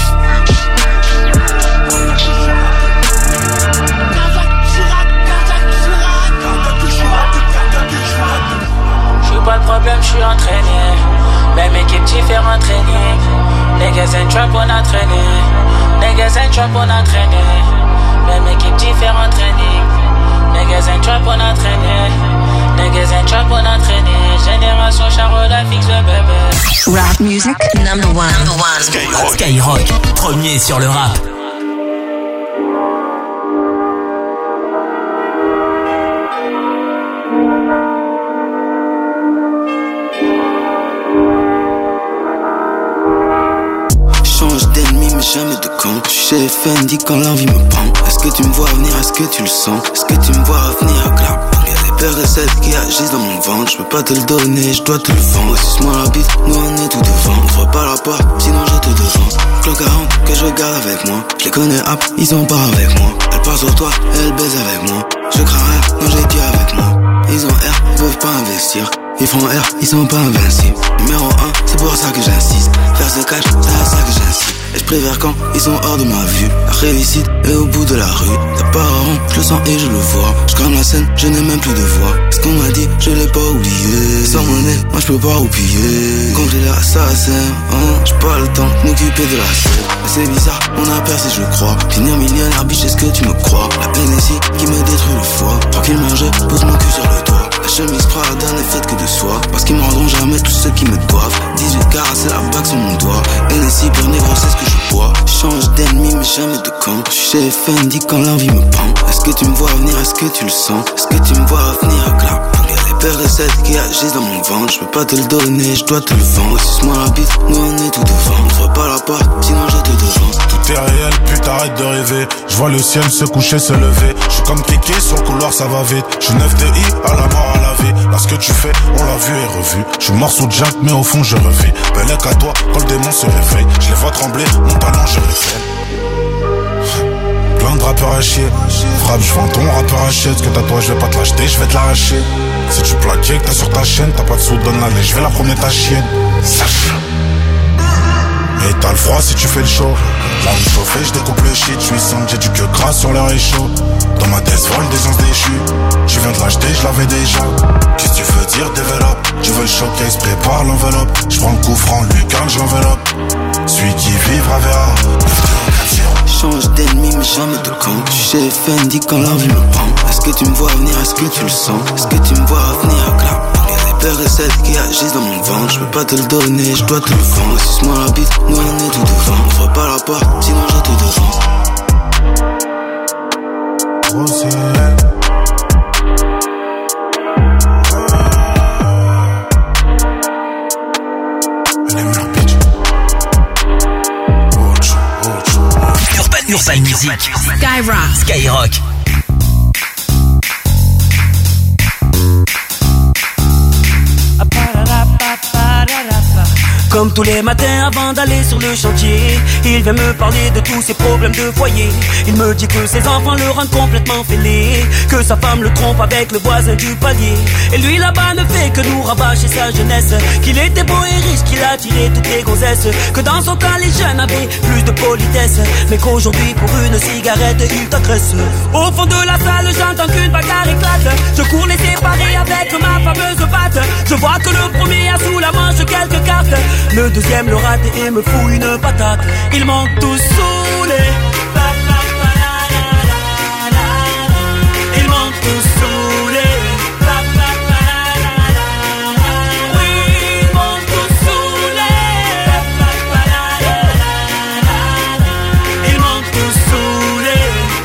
J'suis pas le problème, j'suis entraîné. Même équipe, différents training. Niggas and trap, on a traîné. Niggas and trap, on a traîné. Même équipe, différents training. Niggas and trap, on a traîné. Niggas and trap, on a traîné. Génération Charola, fixe le bébé. Rap music number one. Number one. Skyrock. Skyrock, premier sur le rap. Jamais de camp, je suis chez F N D quand l'envie me prend. Est-ce que tu me vois venir, est-ce que tu le sens? Est-ce que tu me vois venir à clap? Y'a des pères et celles qui agissent dans mon ventre. Je peux pas te le donner, je dois te le vendre. Suce-moi la bite, nous on est tout devant. Ouvre pas la porte, sinon je te devance. Clock quarante que je garde avec moi. Je les connais hop, ils ont pas avec moi. Elle part sur toi, elle baise avec moi. Je crains rien, non j'ai Dieu avec moi. Ils ont R, ils peuvent pas investir. Ils font R, ils sont pas invincibles. Numéro un, c'est pour ça que j'insiste. Faire ce catch, c'est à ça que j'insiste. Et je préfère quand ils sont hors de ma vue. La réussite est au bout de la rue. T'as pas rond, je le sens et je le vois. Je crame la scène, je n'ai même plus de voix. Ce qu'on m'a dit, je l'ai pas oublié. Sans monnaie, moi je peux pas oublier. Quand j'ai l'assassin, hein, j'ai pas le temps de m'occuper de la scène. Mais c'est bizarre, on a percé, je crois. Finir millionnaire, biche, est-ce que tu me crois? La peine ici qui me détruit le foie. Tranquillement, je pose mon cul sur le toit. La chemise Prada n'est faite que de soie. Parce qu'ils me rendront jamais tous ceux qui me doivent. dix-huit carats, c'est la bague sur mon doigt. N S I, pire négro, c'est ce que je bois. Change d'ennemi, mais jamais de camp. Je suis chez F N D quand l'envie me prend. Est-ce que tu me vois venir, est-ce que tu le sens? Est-ce que tu me vois venir à clap? Y'a des pères et celles qui agissent dans mon ventre. Je peux pas te le donner, je dois te le vendre. Suce-moi la bite, nous on est tout devant. Ouvre pas la porte, sinon je te devance. Tout est réel, putain arrête de rêver. Je vois le ciel se coucher, se lever. Je suis comme Kiki, sur le couloir ça va vite. Je suis neuf D I, à la mort, à la vie. Là ce que tu fais, on l'a vu et revu. Je suis mort sous Jack, mais au fond je revis. Bellec à toi, quand le démon se réveille. Je les vois trembler, mon talent je révèle. Plein de rappeurs à chier. Frappe, je vends ton rappeur à chier. Ce que t'as toi, je vais pas te l'acheter, je vais te l'arracher. Si tu plaquais, que t'as sur ta chaîne, t'as pas de sous, donne la lait, je vais la promener ta chienne. Sache. Et t'as le froid si tu fais le show. Là où chauffé, je découpe le shit. J'suis simple, j'ai du queue gras sur le réchaud. Dans ma tête vol des ans déchus. Tu viens de l'acheter, je l'avais déjà. Qu'est-ce que tu veux dire, développe? Tu veux le showcase, prépare l'enveloppe. J'prends le coup franc, lucarne, je l'enveloppe. Celui qui vivra verra. Change d'ennemi, mais jamais de camp. Je suis chez F N D quand l'envie me prend. Est-ce que tu me vois venir, est-ce que tu le sens? Est-ce que tu me vois venir à clap? Père et celles qui agissent dans mon ventre. Je peux pas te le donner, je dois te le vendre. Suce-moi la bite, nous on est tout devant. Ouvre pas la porte, sinon je te devance. Oh c'est elle. Elle est meilleure bitch. Urban, Urban Music. Skyrock. Skyrock. Comme tous les matins avant d'aller sur le chantier, il vient me parler de tous ses problèmes de foyer. Il me dit que ses enfants le rendent complètement fêlé, que sa femme le trompe avec le voisin du palier. Et lui là-bas ne fait que nous rabâcher sa jeunesse, qu'il était beau et riche, qu'il a tiré toutes les grossesses, que dans son temps les jeunes avaient plus de politesse, mais qu'aujourd'hui pour une cigarette il t'agresse. Au fond de la salle j'entends qu'une bagarre éclate. Je cours les séparer avec ma fameuse batte. Je vois que le premier a sous la manche quelques cartes, le deuxième le rate et me fout une patate. Ils m'ont tous saoulé. Ils m'ont tous saoulé. Oui, ils m'ont tous saoulé. Ils m'ont tous saoulé.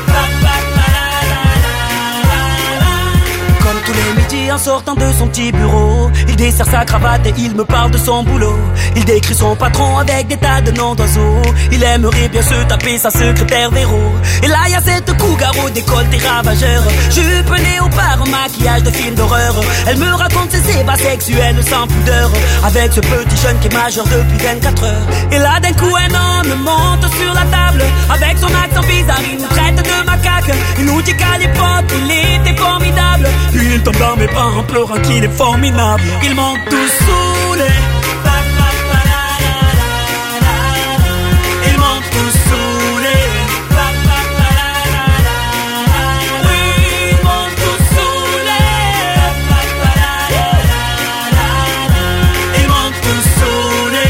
Comme tous les midis en sortant de son petit bureau, il desserre sa cravate et il me parle de son boulot. Il décrit son patron avec des tas de noms d'oiseaux. Il aimerait bien se taper sa secrétaire Véro. Et là y'a cette cougar au décolleté ravageur, jupe léopard, maquillage de film d'horreur. Elle me raconte ses ébats sexuels sans pudeur, avec ce petit jeune qui est majeur depuis vingt-quatre heures. Et là d'un coup un homme monte sur la table, avec son accent bizarre il nous traite de macaque. Il nous dit qu'à l'époque il était formidable, puis il tombe dans mes bras en pleurant qu'il est formidable. Ils m'ont tous saoulé. Ils m'ont tous saoulé. Oui, ils m'ont tous saoulé. Ils m'ont tous saoulé.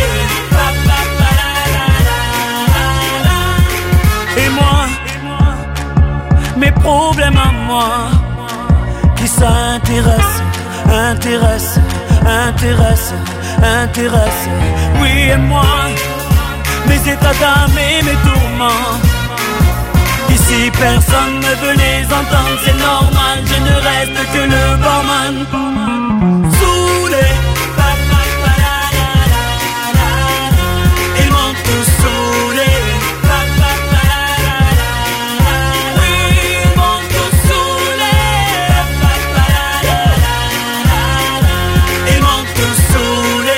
Et moi, mes problèmes à moi, qui s'intéressent, intéressent, intéressent, intéressent. Oui, et moi, mes états d'âme et mes tourments, ici personne ne veut les entendre. C'est normal, je ne reste que le barman. Saoulé. Ils m'ont tous saoulé. Oui, ils m'ont tous saoulé. Ils m'ont tous saoulé.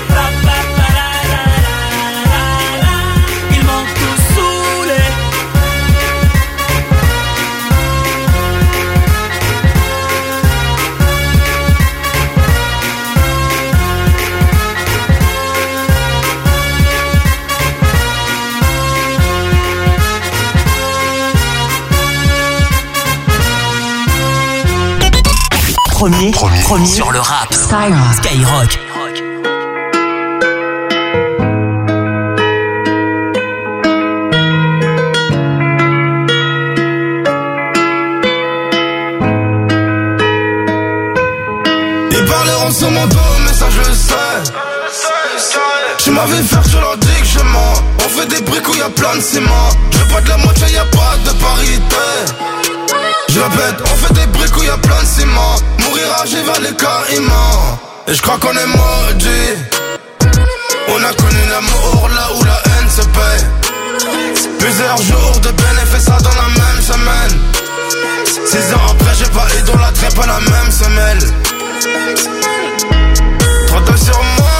Ils m'ont tous saoulé. Premier, premier, premier sur le rap. Skyrock. Skyrock. Ils parleront sur mon dos, mais ça je le sais. Tu m'avais faire, je leur dis que je mens. On fait des briques où y'a plein de ciment. Je veux pas de la moitié, y'a pas de parité. Je répète, on fait des briques où y'a plein de ciment. Mourira, j'y vais les caïmans. Et je crois qu'on est maudits. On a connu l'amour là où la haine se paie. Plusieurs jours de bénéfices dans la même semaine. Six ans après, j'ai pas idolâtré pas la même semelle. Trop tôt sur moi.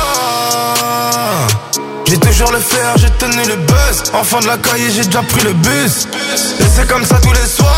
J'ai toujours le fer, j'ai tenu le buzz. Enfant de la caille, j'ai déjà pris le bus. Et c'est comme ça tous les soirs.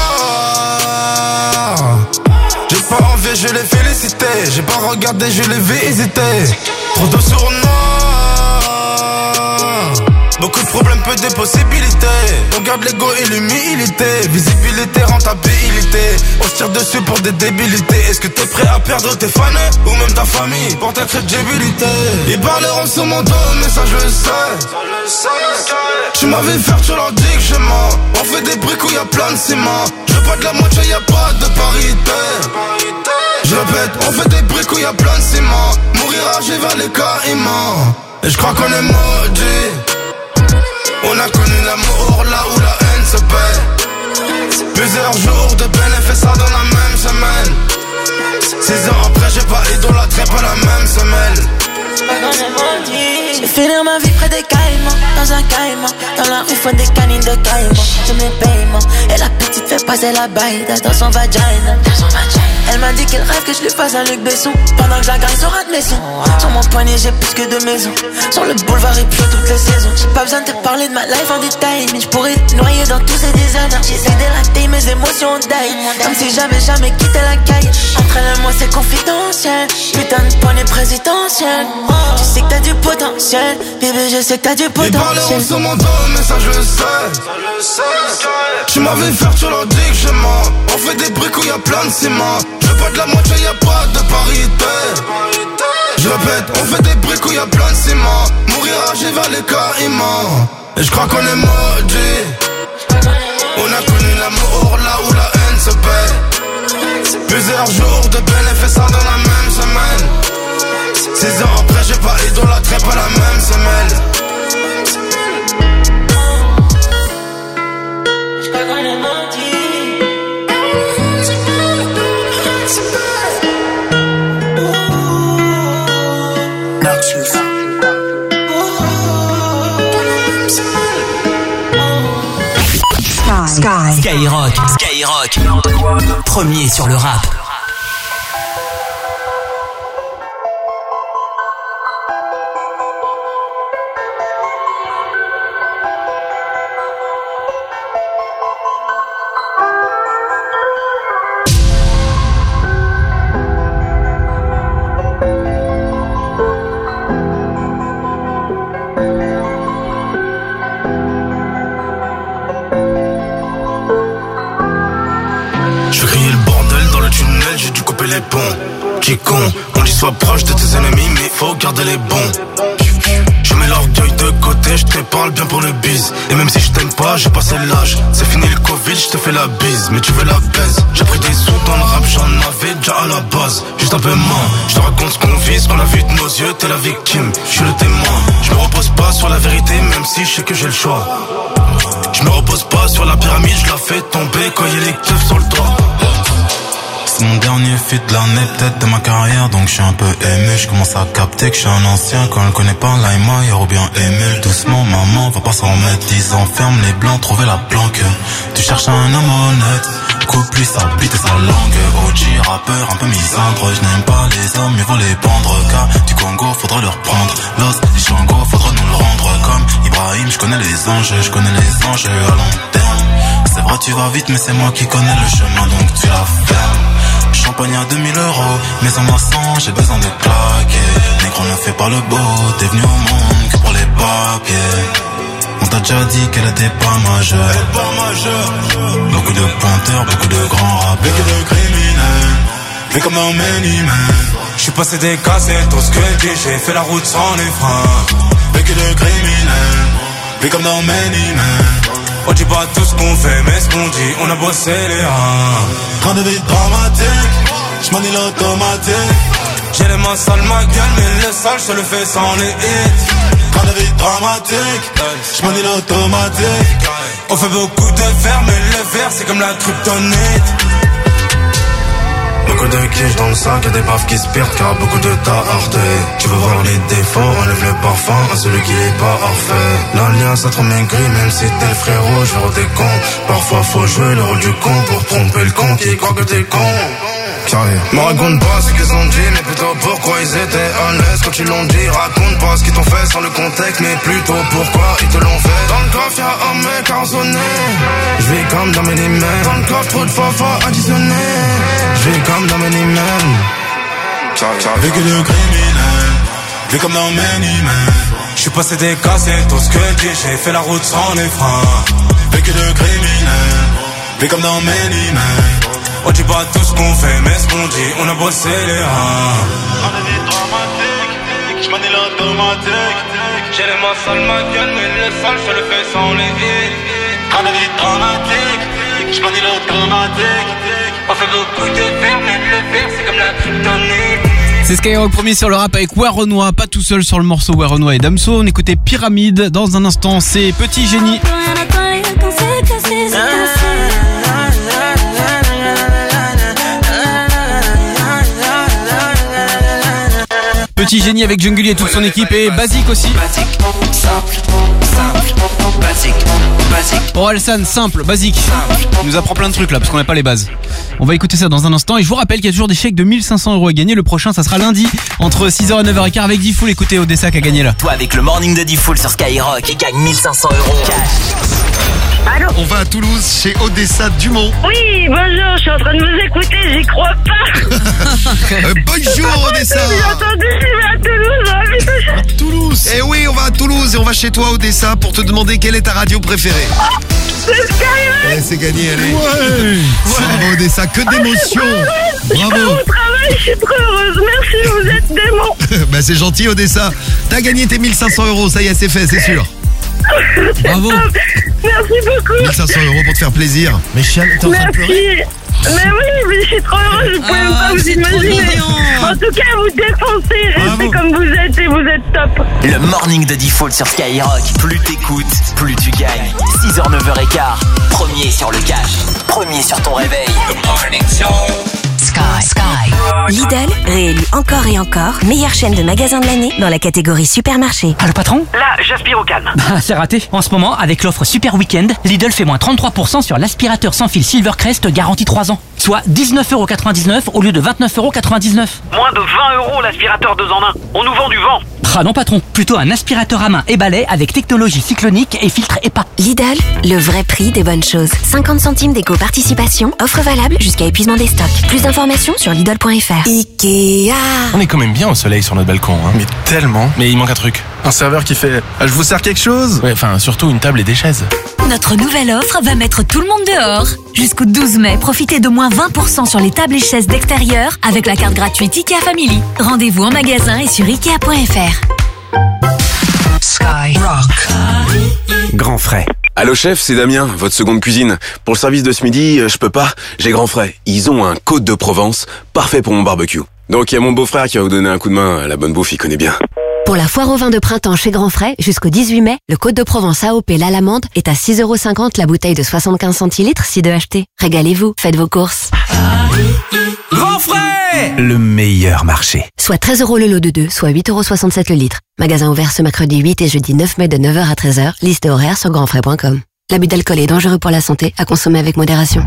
J'ai pas envie, je l'ai félicité. J'ai pas regardé, je l'ai visité. Trop tôt sur moi. Beaucoup de problèmes, peu de possibilités. On garde l'ego et l'humilité. Visibilité, rentabilité. On se tire dessus pour des débilités. Est-ce que t'es prêt à perdre tes fans ou même ta famille pour ta crédibilité? Ils parleront sur mon dos, mais ça je le sais. Tu m'avais fait, tu leur dis que je mens. On fait des briques où y'a plein de ciment. Je veux pas de la moitié, y'a pas de parité. Je répète, on fait des briques où y'a plein de ciment. Mourira, j'y vais les caïmans. Et je crois qu'on est maudits. On a connu l'amour là où la haine se paie. Plusieurs jours de bénéfices dans la même semaine. Six ans après, j'ai pas idolâtré pas la même semelle. Je vais finir ma vie près des caïmans, dans un caïman. Dans la rue, faut des canines de caïman. Je mes paiements. Et la petite fait passer la baille dans son vagina. Elle m'a dit qu'il rêve que je lui fasse un Luc Besson. Pendant que je la gagne sur admission. Sur mon poignet j'ai plus que deux maisons. Sur le boulevard il pleut toutes les saisons. J'ai pas besoin de te parler de ma life en détail, mais je pourrais te noyer dans tous ces désordres. J'essaie d'élater mes émotions d'ail, comme si j'avais jamais quitté la caille. Entre elle et moi c'est confidentiel. Putain de poignée présidentielle. Tu sais que t'as du potentiel, bébé je sais que t'as du potentiel. Ils parleront sur mon dos mais ça je le sais. Tu m'avais fait tu leur dis que je mens. On fait des briques où y'a plein de ciment. Je veux pas de la moitié y'a pas de parité. Je répète, on fait des briques où y'a plein de ciment. Mourir âgé vers les caïmans. Et je crois qu'on est maudits. On a connu l'amour là où la haine se paie. Plusieurs jours de peine et fait ça dans la même semaine. Six ans après j'ai pas idolâtré pas la même semelle. Je crois qu'on est maudits. Sky. Skyrock. Skyrock. Premier sur le rap. Les ponts, qui con, on dit sois proche de tes ennemis mais faut garder les bons. Je mets l'orgueil de côté, je te parle bien pour le bise. Et même si je t'aime pas, j'ai passé l'âge. C'est fini le Covid, je te fais la bise. Mais tu veux la baise. J'ai pris des sous dans le rap, j'en avais déjà à la base. Juste un peu moins, je te raconte ce qu'on vit, ce qu'on a vu de nos yeux, t'es la victime, je suis le témoin. Je me repose pas sur la vérité, même si je sais que j'ai le choix. Je me repose pas sur la pyramide, je la fais tomber quand y'a les keufs sur le toit. C'est mon dernier feat de l'année, peut-être de ma carrière, donc je suis un peu ému. Je commence à capter que je suis un ancien. Quand elle connaît pas l'Aïma, ou bien Émile. Doucement, maman, va pas s'en remettre. Dix ans, ferme les blancs, trouver la planque. Tu cherches un homme honnête, coupe-lui sa bite et sa langue. O G, rappeur, un peu misandre. Je n'aime pas les hommes, mieux vaut les pendre. Car du Congo, faudra leur prendre. L'os, les Shango, faudra nous le rendre. Comme Ibrahim, je connais les anges, je connais les anges à long terme. C'est vrai, tu vas vite, mais c'est moi qui connais le chemin, donc tu la fermes. Champagne à deux mille euros, mais en cent, j'ai besoin de claquer. Négro ne fait pas le beau, t'es venu au monde que pour les papiers. On t'a déjà dit qu'elle était pas majeure. Beaucoup de pointeurs, beaucoup de grands rappeurs. Beaucoup de criminels, mais comme dans Many Men. J'suis passé des cassettes, tout ce que j'ai, j'ai fait la route sans les freins. Beaucoup de criminels, mais comme dans Many Men. On dit pas tout ce qu'on fait, mais ce qu'on dit, on a bossé les reins. Train de vie dramatique, j'manie l'automatique. J'ai les mains sales, ma gueule, mais le sale, je le fais sans les hits. Train de vie dramatique, j'manie l'automatique. On fait beaucoup de fer, mais le fer, c'est comme la kryptonite. Beaucoup de quiche dans le sac, y'a des baffes qui se perdent car beaucoup de tarté. Tu veux voir les défauts, enlève le parfum à celui qui est pas parfait. L'alliance a trop maigri, même si t'es le frérot, je vais des cons. Parfois faut jouer le rôle du con pour tromper le con qui croit que t'es con. Me raconte pas ce qu'ils ont dit, mais plutôt pourquoi ils étaient à l'aise quand ils l'ont dit. Raconte pas ce qu'ils t'ont fait sans le contexte, mais plutôt pourquoi ils te l'ont fait. Dans le coffre y'a un mec arraisonné, je vis comme dans mes limits. Dans le coffre trop de fafa additionné, je vis comme dans mes limits. Vécu de criminel, vu comme dans Many Men. J'suis passé des cassettes, tout ce que j'ai, j'ai fait la route sans les freins. Vécu de criminel, vu comme dans Many Men. On dit pas tout ce qu'on fait, mais ce qu'on dit, on a bossé les reins. On a des dramatiques, j'manie l'automatique. J'ai les mains sales, ma gueule, mais le sale, je le fais sans les hits. On a des dramatiques, j'manie l'automatique. On fait beaucoup de fer, mais le fer, c'est comme la kryptonite. C'est Skyrock premier sur le rap avec Warenois, pas tout seul sur le morceau Warenois et Damso. On écoutait Pyramide, dans un instant c'est Petit Génie. Petit Génie avec Jungle et toute son équipe et Basique aussi. Basique, simple, simple, basique. basique, basique. Orelsan, simple, basique. Il nous apprend plein de trucs là parce qu'on n'a pas les bases. On va écouter ça dans un instant et je vous rappelle qu'il y a toujours des chèques de mille cinq cents euros à gagner. Le prochain ça sera lundi entre six heures et neuf heures quinze avec Diffoul. Écoutez Odessa qui a gagné là. Toi avec le morning de Diffoul sur Skyrock et gagne mille cinq cents euros cash. Allô? On va à Toulouse chez Odessa Dumont. Oui, bonjour, je suis en train de vous écouter, j'y crois pas. euh, bonjour Odessa. J'ai entendu, je vais à Toulouse. Oh, putain, je... À Toulouse. Eh oui, on va à Toulouse et on va chez toi Odessa pour te demander quelle est ta radio préférée. Oh, c'est Skyrock. Eh, c'est gagné, allez. Ouais. Bravo Odessa, que d'émotion. Bravo. Au travail, je suis trop heureuse, merci, vous êtes démon. Bah c'est gentil Odessa. T'as gagné tes mille cinq cents euros, ça y est, c'est fait, c'est sûr. Bravo. Merci beaucoup. mille cinq cents euros pour te faire plaisir. Mais Chiane, t'es en train de pleurer? Mais oui, mais je suis trop heureuse, vous pouvez ah, même pas vous imaginer. En tout cas, vous défoncez, restez comme vous êtes et vous êtes top. Le morning de Diffoul sur Skyrock. Plus t'écoutes, plus tu gagnes. six heures, neuf heures quinze. Premier sur le cash. Premier sur ton réveil. The morning show. Sky. Sky. Lidl, réélu encore et encore, meilleure chaîne de magasins de l'année dans la catégorie supermarché. Ah, le patron? Là, j'aspire au calme. Bah, c'est raté. En ce moment, avec l'offre Super Weekend, Lidl fait moins trente-trois pour cent sur l'aspirateur sans fil Silvercrest garantie trois ans. Soit dix-neuf euros quatre-vingt-dix-neuf au lieu de vingt-neuf euros quatre-vingt-dix-neuf. Moins de vingt euros l'aspirateur deux en un. On nous vend du vent. Ah non patron, plutôt un aspirateur à main et balai avec technologie cyclonique et filtre E P A. Lidl, le vrai prix des bonnes choses. cinquante centimes d'éco-participation, offre valable jusqu'à épuisement des stocks. Plus d'informations sur Lidl point F R. Ikea. On est quand même bien au soleil sur notre balcon, hein. Mais tellement. Mais il manque un truc. Un serveur qui fait ah, « Je vous sers quelque chose ?» Ouais, enfin, surtout une table et des chaises. Notre nouvelle offre va mettre tout le monde dehors. Jusqu'au douze mai, profitez de moins vingt pour cent sur les tables et chaises d'extérieur avec la carte gratuite Ikea Family. Rendez-vous en magasin et sur Ikea point F R. Sky Rock. Grand frais. Allô chef, c'est Damien, votre seconde cuisine. Pour le service de ce midi, je peux pas, j'ai Grand frais. Ils ont un Côte de Provence, parfait pour mon barbecue. Donc il y a mon beau-frère qui va vous donner un coup de main, la bonne bouffe, il connaît bien. Pour la foire au vin de printemps chez Grand Frais, jusqu'au dix-huit mai, le Côte de Provence A O P l'Alamande est à six euros cinquante la bouteille de soixante-quinze centilitres si deux achetés. Régalez-vous, faites vos courses. Grand Frais, le meilleur marché. Soit treize euros le lot de deux, soit huit euros soixante-sept le litre. Magasin ouvert ce mercredi huit et jeudi neuf mai de neuf heures à treize heures. Liste et horaire sur grand frais point com. L'abus d'alcool est dangereux pour la santé, à consommer avec modération.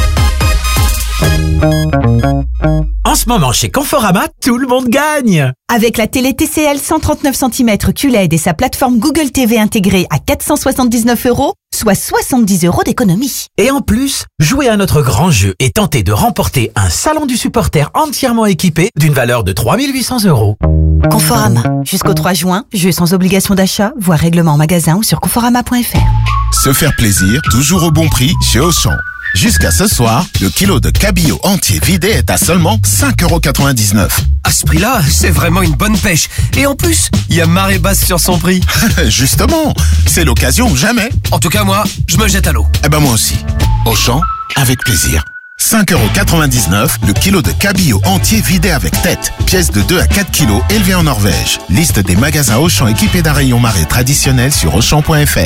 En ce moment, chez Conforama, tout le monde gagne! Avec la télé T C L cent trente-neuf centimètres Q L E D et sa plateforme Google T V intégrée à quatre cent soixante-dix-neuf euros, soit soixante-dix euros d'économie. Et en plus, jouez à notre grand jeu et tentez de remporter un salon du supporter entièrement équipé d'une valeur de trois mille huit cents euros. Conforama. Jusqu'au trois juin, jeu sans obligation d'achat, voire règlement en magasin ou sur conforama point F R. Se faire plaisir, toujours au bon prix chez Auchan. Jusqu'à ce soir, le kilo de cabillaud entier vidé est à seulement cinq euros quatre-vingt-dix-neuf. À ce prix-là, c'est vraiment une bonne pêche. Et en plus, il y a marée basse sur son prix. Justement, c'est l'occasion ou jamais. En tout cas, moi, je me jette à l'eau. Eh ben moi aussi. Auchan, avec plaisir. cinq euros quatre-vingt-dix-neuf, le kilo de cabillaud entier vidé avec tête. Pièce de deux à quatre kilos élevée en Norvège. Liste des magasins Auchan équipés d'un rayon marée traditionnel sur auchan point F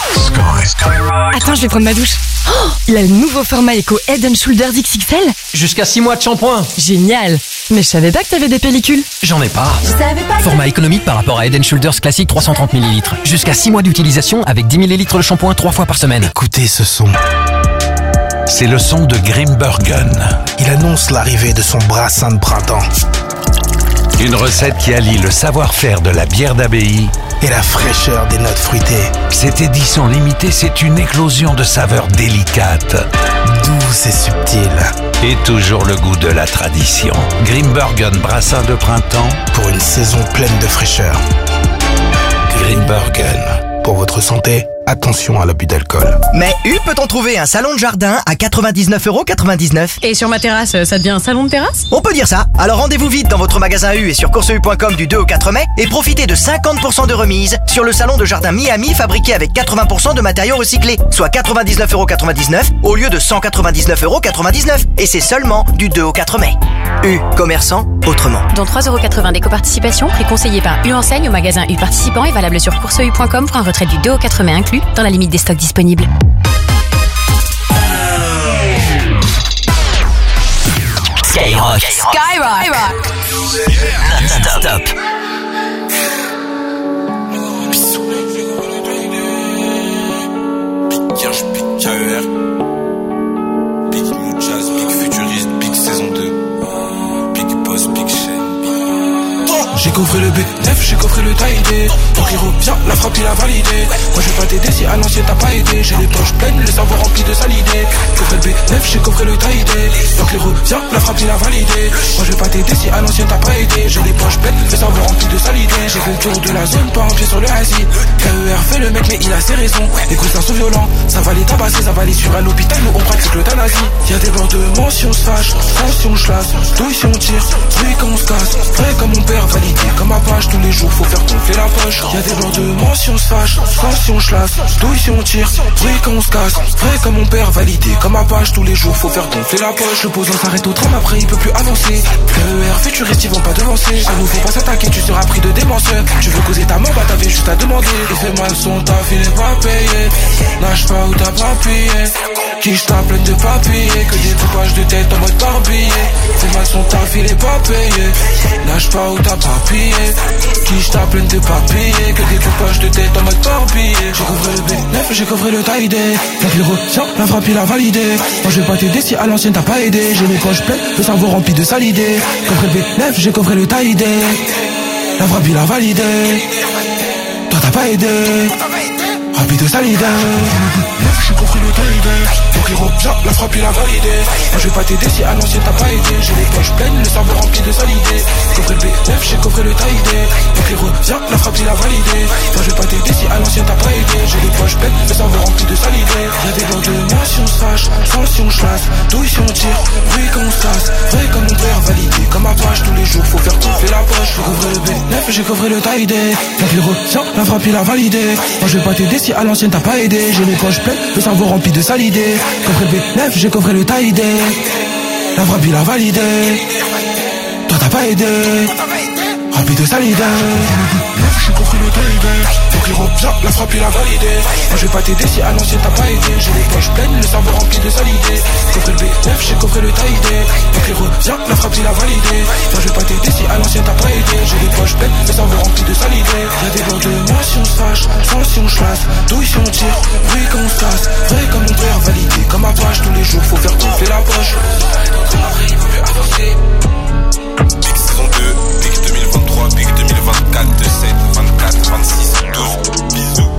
R. Attends, je vais prendre ma douche. Oh, il a le nouveau format Eco Head and Shoulders X X L. Jusqu'à six mois de shampoing. Génial. Mais je savais pas que t'avais des pellicules. J'en ai pas. Je savais pas. Format économique par rapport à Head and Shoulders classique trois cent trente millilitres. Jusqu'à six mois d'utilisation avec dix millilitres de shampoing trois fois par semaine. Écoutez ce son. C'est le son de Grimbergen. Il annonce l'arrivée de son brassin de printemps. Une recette qui allie le savoir-faire de la bière d'abbaye et la fraîcheur des notes fruitées. Cette édition limitée, c'est une éclosion de saveurs délicates, douces et subtiles. Et toujours le goût de la tradition. Grimbergen brassin de printemps pour une saison pleine de fraîcheur. Grimbergen. Pour votre santé, attention à l'abus d'alcool. Mais U peut-on trouver un salon de jardin à quatre-vingt-dix-neuf euros quatre-vingt-dix-neuf. Et sur ma terrasse, ça devient un salon de terrasse? On peut dire ça. Alors rendez-vous vite dans votre magasin U et sur course u point com du deux au quatre mai et profitez de cinquante pour cent de remise sur le salon de jardin Miami fabriqué avec quatre-vingts pour cent de matériaux recyclés, soit quatre-vingt-dix-neuf euros quatre-vingt-dix-neuf au lieu de cent quatre-vingt-dix-neuf euros quatre-vingt-dix-neuf. Et c'est seulement du deux au quatre mai. U, commerçant autrement. Dans trois euros quatre-vingts d'éco-participation, prix conseillé par U Enseigne au magasin U participant et valable sur course u point com pour un retrait du deux au quatre mai inclus dans la limite des stocks disponibles. Skyrock. Skyrock. Non-stop. Kirsch, Big K E R, Big New Jazz, Big Futuriste, Big Saison deux, Big Boss, Big Chain. J'ai coffré le B neuf, j'ai coffré le taillé. Donc il revient, la frappe il a validé. Moi je vais pas t'aider si à l'ancienne t'as pas aidé. J'ai les poches pleines, le cerveau rempli de sale idée. Coffré le B neuf, j'ai coffré le taillé. Donc il revient, la frappe il a validé. Moi je vais pas t'aider si à l'ancienne t'as pas aidé. J'ai les poches pleines, le cerveau rempli de sale idée. J'ai fait le tour de la zone, pas un pied sur le hasi. K E R fait le mec mais il a ses raisons. Les coussins sont violents, ça va les tabasser, ça va les sur un hôpital. Nous on pratique l'euthanasie. Y'a des bords de mention se fâche, tension je lasse, douille si on tire, bruit quand on se casse. Vrai comme mon père validé. Comme à page tous les jours faut faire gonfler la poche. Y'a des bords de mention se fâche, tension je lasse, douille si on tire, bruit quand on se casse. Vrai comme mon père validé. Comme à page tous les jours faut faire gonfler la poche. Le posant s'arrête au tram après il peut plus avancer. K E R futuriste ils vont pas devancer. Ça nous fait pas s'attaquer, tu seras pris de démence. Tu veux causer ta mort, bah t'avais juste à demander. Il fait mal son taf, il est pas payé. Lâche pas ou t'as pas payé. Quiche ta pleine de papier, que des coupages de tête en mode barbillé. Fait mal son taf, il est pas payé. Lâche pas ou t'as pas payé. Quiche ta pleine de papier, que des coupages de tête en mode barbillé. J'ai coffré le B neuf, j'ai coffré le taille. La file retient, la frappe il a validé. Moi je vais pas t'aider si à l'ancienne t'as pas aidé. J'ai les poches pleines, le cerveau rempli de sale idée. Coffré le B neuf, j'ai coffré le taille. La frappe il a validé. Toi t'as pas aidé. Rapide sale idée. J'ai compris le taille. Donc il revient, la frappe il a validé. Moi je vais pas t'aider si à l'ancienne t'as pas aidé. J'ai les poches pleines, le cerveau rempli de sale idée. Coffré le B neuf, j'ai coffré le taille. Donc il revient, la frappe il a validé. Moi je vais pas t'aider si à l'ancienne t'as pas aidé. J'ai les poches pleines, le cerveau rempli de sale idée. Y'a des bords de mention se fâche, tension je lasse, douille si on tire, bruit quand on se casse. Vrai comme mon père validé. Comme à page tous les jours faut faire gonfler la poche. J'ai coffré le B neuf, j'ai coffré le taille. Donc il revient, la frappe il a validé. Moi je vais pas t'aider si à l'ancienne t'as pas aidé. J'ai les poches pleines, le cerveau rempli de sale idée. Coffré le B neuf, j'ai coffré le taille. La frappe il a validé. Toi t'as pas aidé. Rapide sale idée. J'ai compris le taille. Donc il revient, la frappe il a validé. Moi je vais pas t'aider si à l'ancienne t'as pas aidé. J'ai les poches pleines, le cerveau rempli de sale idée. Coffré le B neuf, j'ai coffré le taille. Donc il revient, la frappe il a validé. Moi je vais pas t'aider si à l'ancienne t'as pas aidé. J'ai les poches pleines, le cerveau rempli de sale idée. Y'a des bords de mention se fâche, tension je lasse, douille si on tire, bruit quand on se casse. Vrai comme mon père validé. Comme à page tous les jours faut faire gonfler la poche. Après il peut plus avancer. Big saison deux, Big deux mille vingt-trois, Big deux mille vingt-quatre, vingt-sept, vingt-quatre, vingt-six, douze, bisous.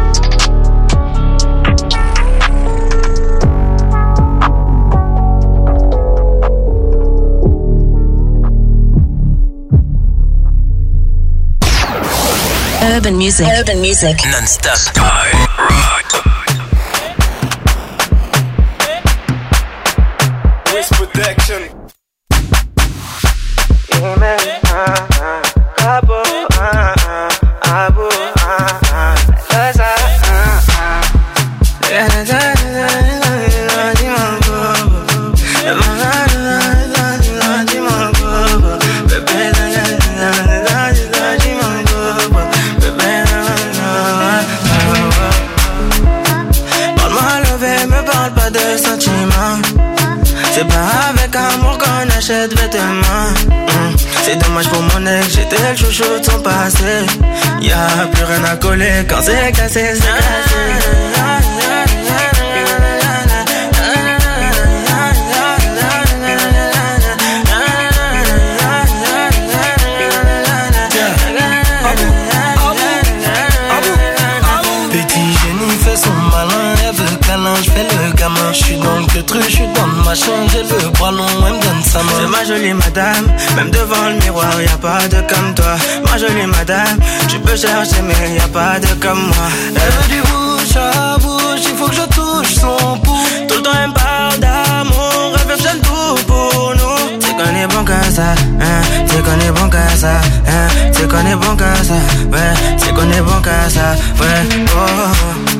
Urban music. Urban music. Non-stop. Skyrock. Wiz Protection. Yeah, man. Ah, ah. Abo, ah, ah. Abo, ah, ah. Cause I, ah, ah. Yeah, da, da, da, da, C'est pas avec amour qu'on achète vêtements. mmh. C'est dommage pour mon ex, j'étais le chouchou de son passé. Y'a plus rien à coller quand c'est cassé, c'est cassé. Je fais le gamin, je suis dans le queutru, je suis dans le machin, j'ai le bras long, elle me donne sa main. C'est ma jolie madame, même devant le miroir, y'a pas de comme toi. Ma jolie madame, tu peux chercher mais y'a pas de comme moi. Elle veut du bouche à bouche, il faut que je touche son pouls. Tout le temps elle me parle d'amour, elle veut que je tout pour nous. C'est qu'on est bon qu'à ça, hein, c'est qu'on est bon qu'à ça, hein, c'est qu'on est bon qu'à ça, ouais, c'est qu'on est bon qu'à ça, ouais, oh.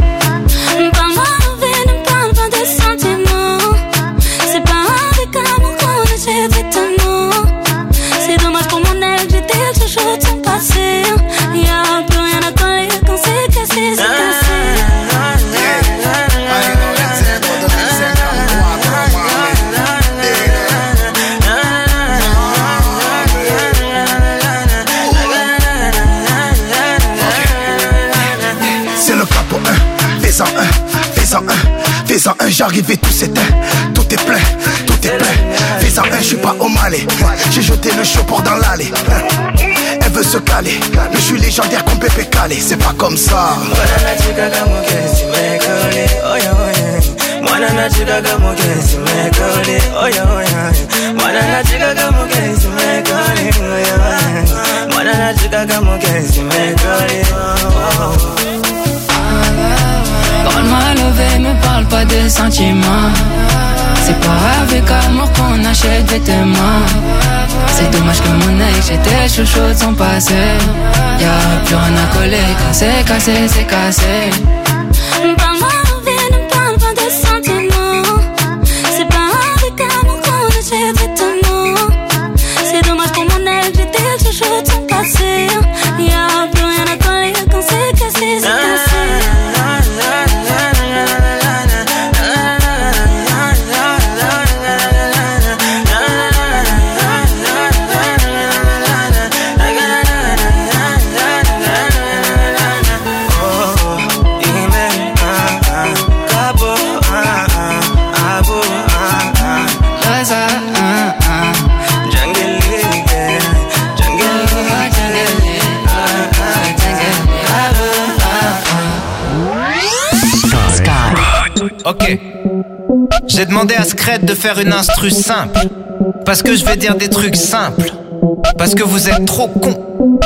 C'est dommage pour mon ex, j'étais le chouchou de son passé. Y'a plus rien à coller quand c'est cassé, c'est cassé. C'est le capo, hein. j'arrive et tout s'éteint. Tout est plein, tout est plein. Fais en un, je suis pas au Malais. J'ai jeté le show pour dans l'allée. Elle veut se caler, mais je suis légendaire comme Pépé Calé. C'est pas comme ça. Parle-moi levé, me parle pas de sentiments. C'est pas avec amour qu'on achète vêtements. C'est dommage que mon ex, j'étais chouchou de son passé. Y'a plus rien à coller, quand c'est cassé, c'est cassé. Parle-moi levé, ne parle pas de sentiments. C'est pas avec amour qu'on achète vêtements. C'est dommage que mon ex, j'étais chouchou de son passé. Y'a plus rien à coller, quand c'est cassé, c'est cassé. Ok. J'ai demandé à Scred de faire une instru simple. Parce que je vais dire des trucs simples. Parce que vous êtes trop cons.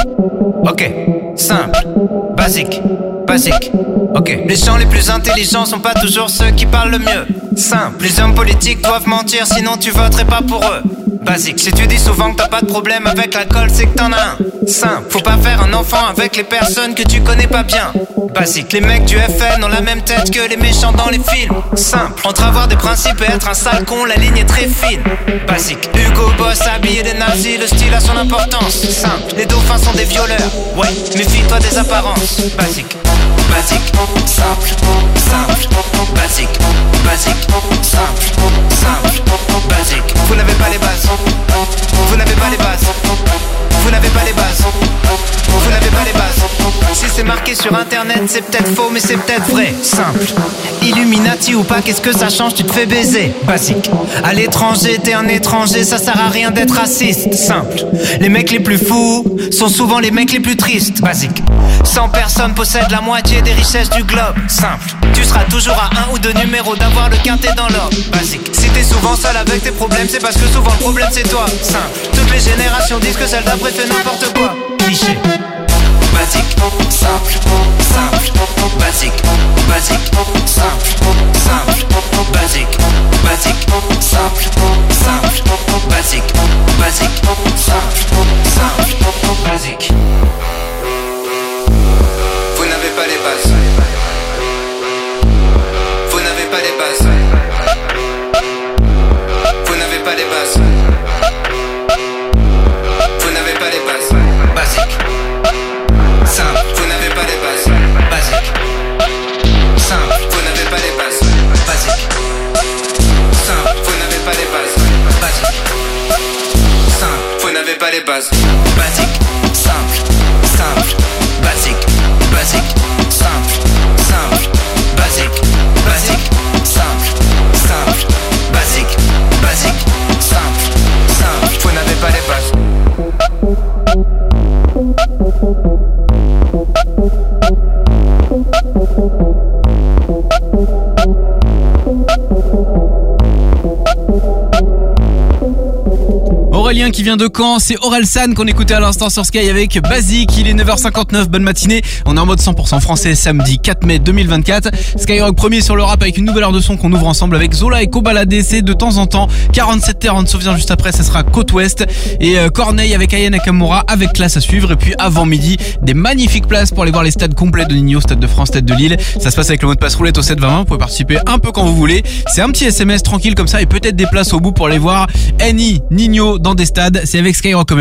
Ok. Simple. Basique. Basique. Ok. Les gens les plus intelligents sont pas toujours ceux qui parlent le mieux. Simple. Les hommes politiques doivent mentir, sinon tu voterais pas pour eux. Basique. Si tu dis souvent que t'as pas de problème avec l'alcool, c'est que t'en as un. Simple. Faut pas faire un enfant avec les personnes que tu connais pas bien. Basique. Les mecs du F N ont la même tête que les méchants dans les films. Simple. Entre avoir des principes et être un sale con, la ligne est très fine. Basique. Hugo Boss habillé des nazis, le style a son importance. Simple. Les dauphins sont des violeurs. Ouais, méfie-toi des apparences. Basique. Basique. Simple. Simple. Basique. Basique. Simple. Simple. Basique. Vous n'avez pas les bases. Vous n'avez pas les bases. Vous n'avez pas les bases. Vous n'avez pas les bases. Si c'est marqué sur internet, c'est peut-être faux, mais c'est peut-être vrai. Simple. Illuminati ou pas, qu'est-ce que ça change? Tu te fais baiser. Basique. À l'étranger, t'es un étranger, ça sert à rien d'être raciste. Simple. Les mecs les plus fous sont souvent les mecs les plus tristes. Basique. cent personnes possèdent la moitié des richesses du globe. Simple. Tu seras toujours à un ou deux numéros d'avoir le quintet dans l'ordre. Basique. Si t'es souvent seul avec tes problèmes, c'est parce que souvent le problème c'est toi. Simple. Toutes les générations disent que celle d'après fait n'importe quoi. Cliché. Basique, simple, simple, basique, basique, simple, simple, basique, basique, simple, simple, basique, basique, simple, simple, basique. Vous n'avez pas les bases. Vous n'avez pas les bases. Vous n'avez pas les bases. Vous n'avez pas les bases. Basique. Simple, vous n'avez pas les bases. Basique. Simple, vous n'avez pas les bases. Basique. Simple, vous n'avez pas les bases. Basique. Simple, vous n'avez pas les bases. Basique. Simple, simple, basique, basique, simple, simple, basique, basique, simple, simple, basique, basique, simple, simple, vous n'avez pas les bases. Aurélien qui vient de Caen, c'est Orelsan qu'on écoutait à l'instant sur Sky avec Basique. Il est neuf heures cinquante-neuf, bonne matinée. On est en mode cent pour cent français, samedi quatre mai deux mille vingt-quatre. Skyrock premier sur le rap avec une nouvelle heure de son qu'on ouvre ensemble avec Zola et Kobalade. C'est de temps en temps quarante-sept terres, on se souvient juste après, ça sera Côte Ouest. Et euh, Corneille avec Aya Nakamura avec classe à suivre. Et puis avant midi, des magnifiques places pour aller voir les stades complets de Nino, Stade de France, Stade de Lille. Ça se passe avec le mot de passe roulette au sept vingt vingt. Vous pouvez participer un peu quand vous voulez. C'est un petit S M S tranquille comme ça et peut-être des places au bout pour aller voir Annie, Nino dans des stades. C'est avec Skyrock.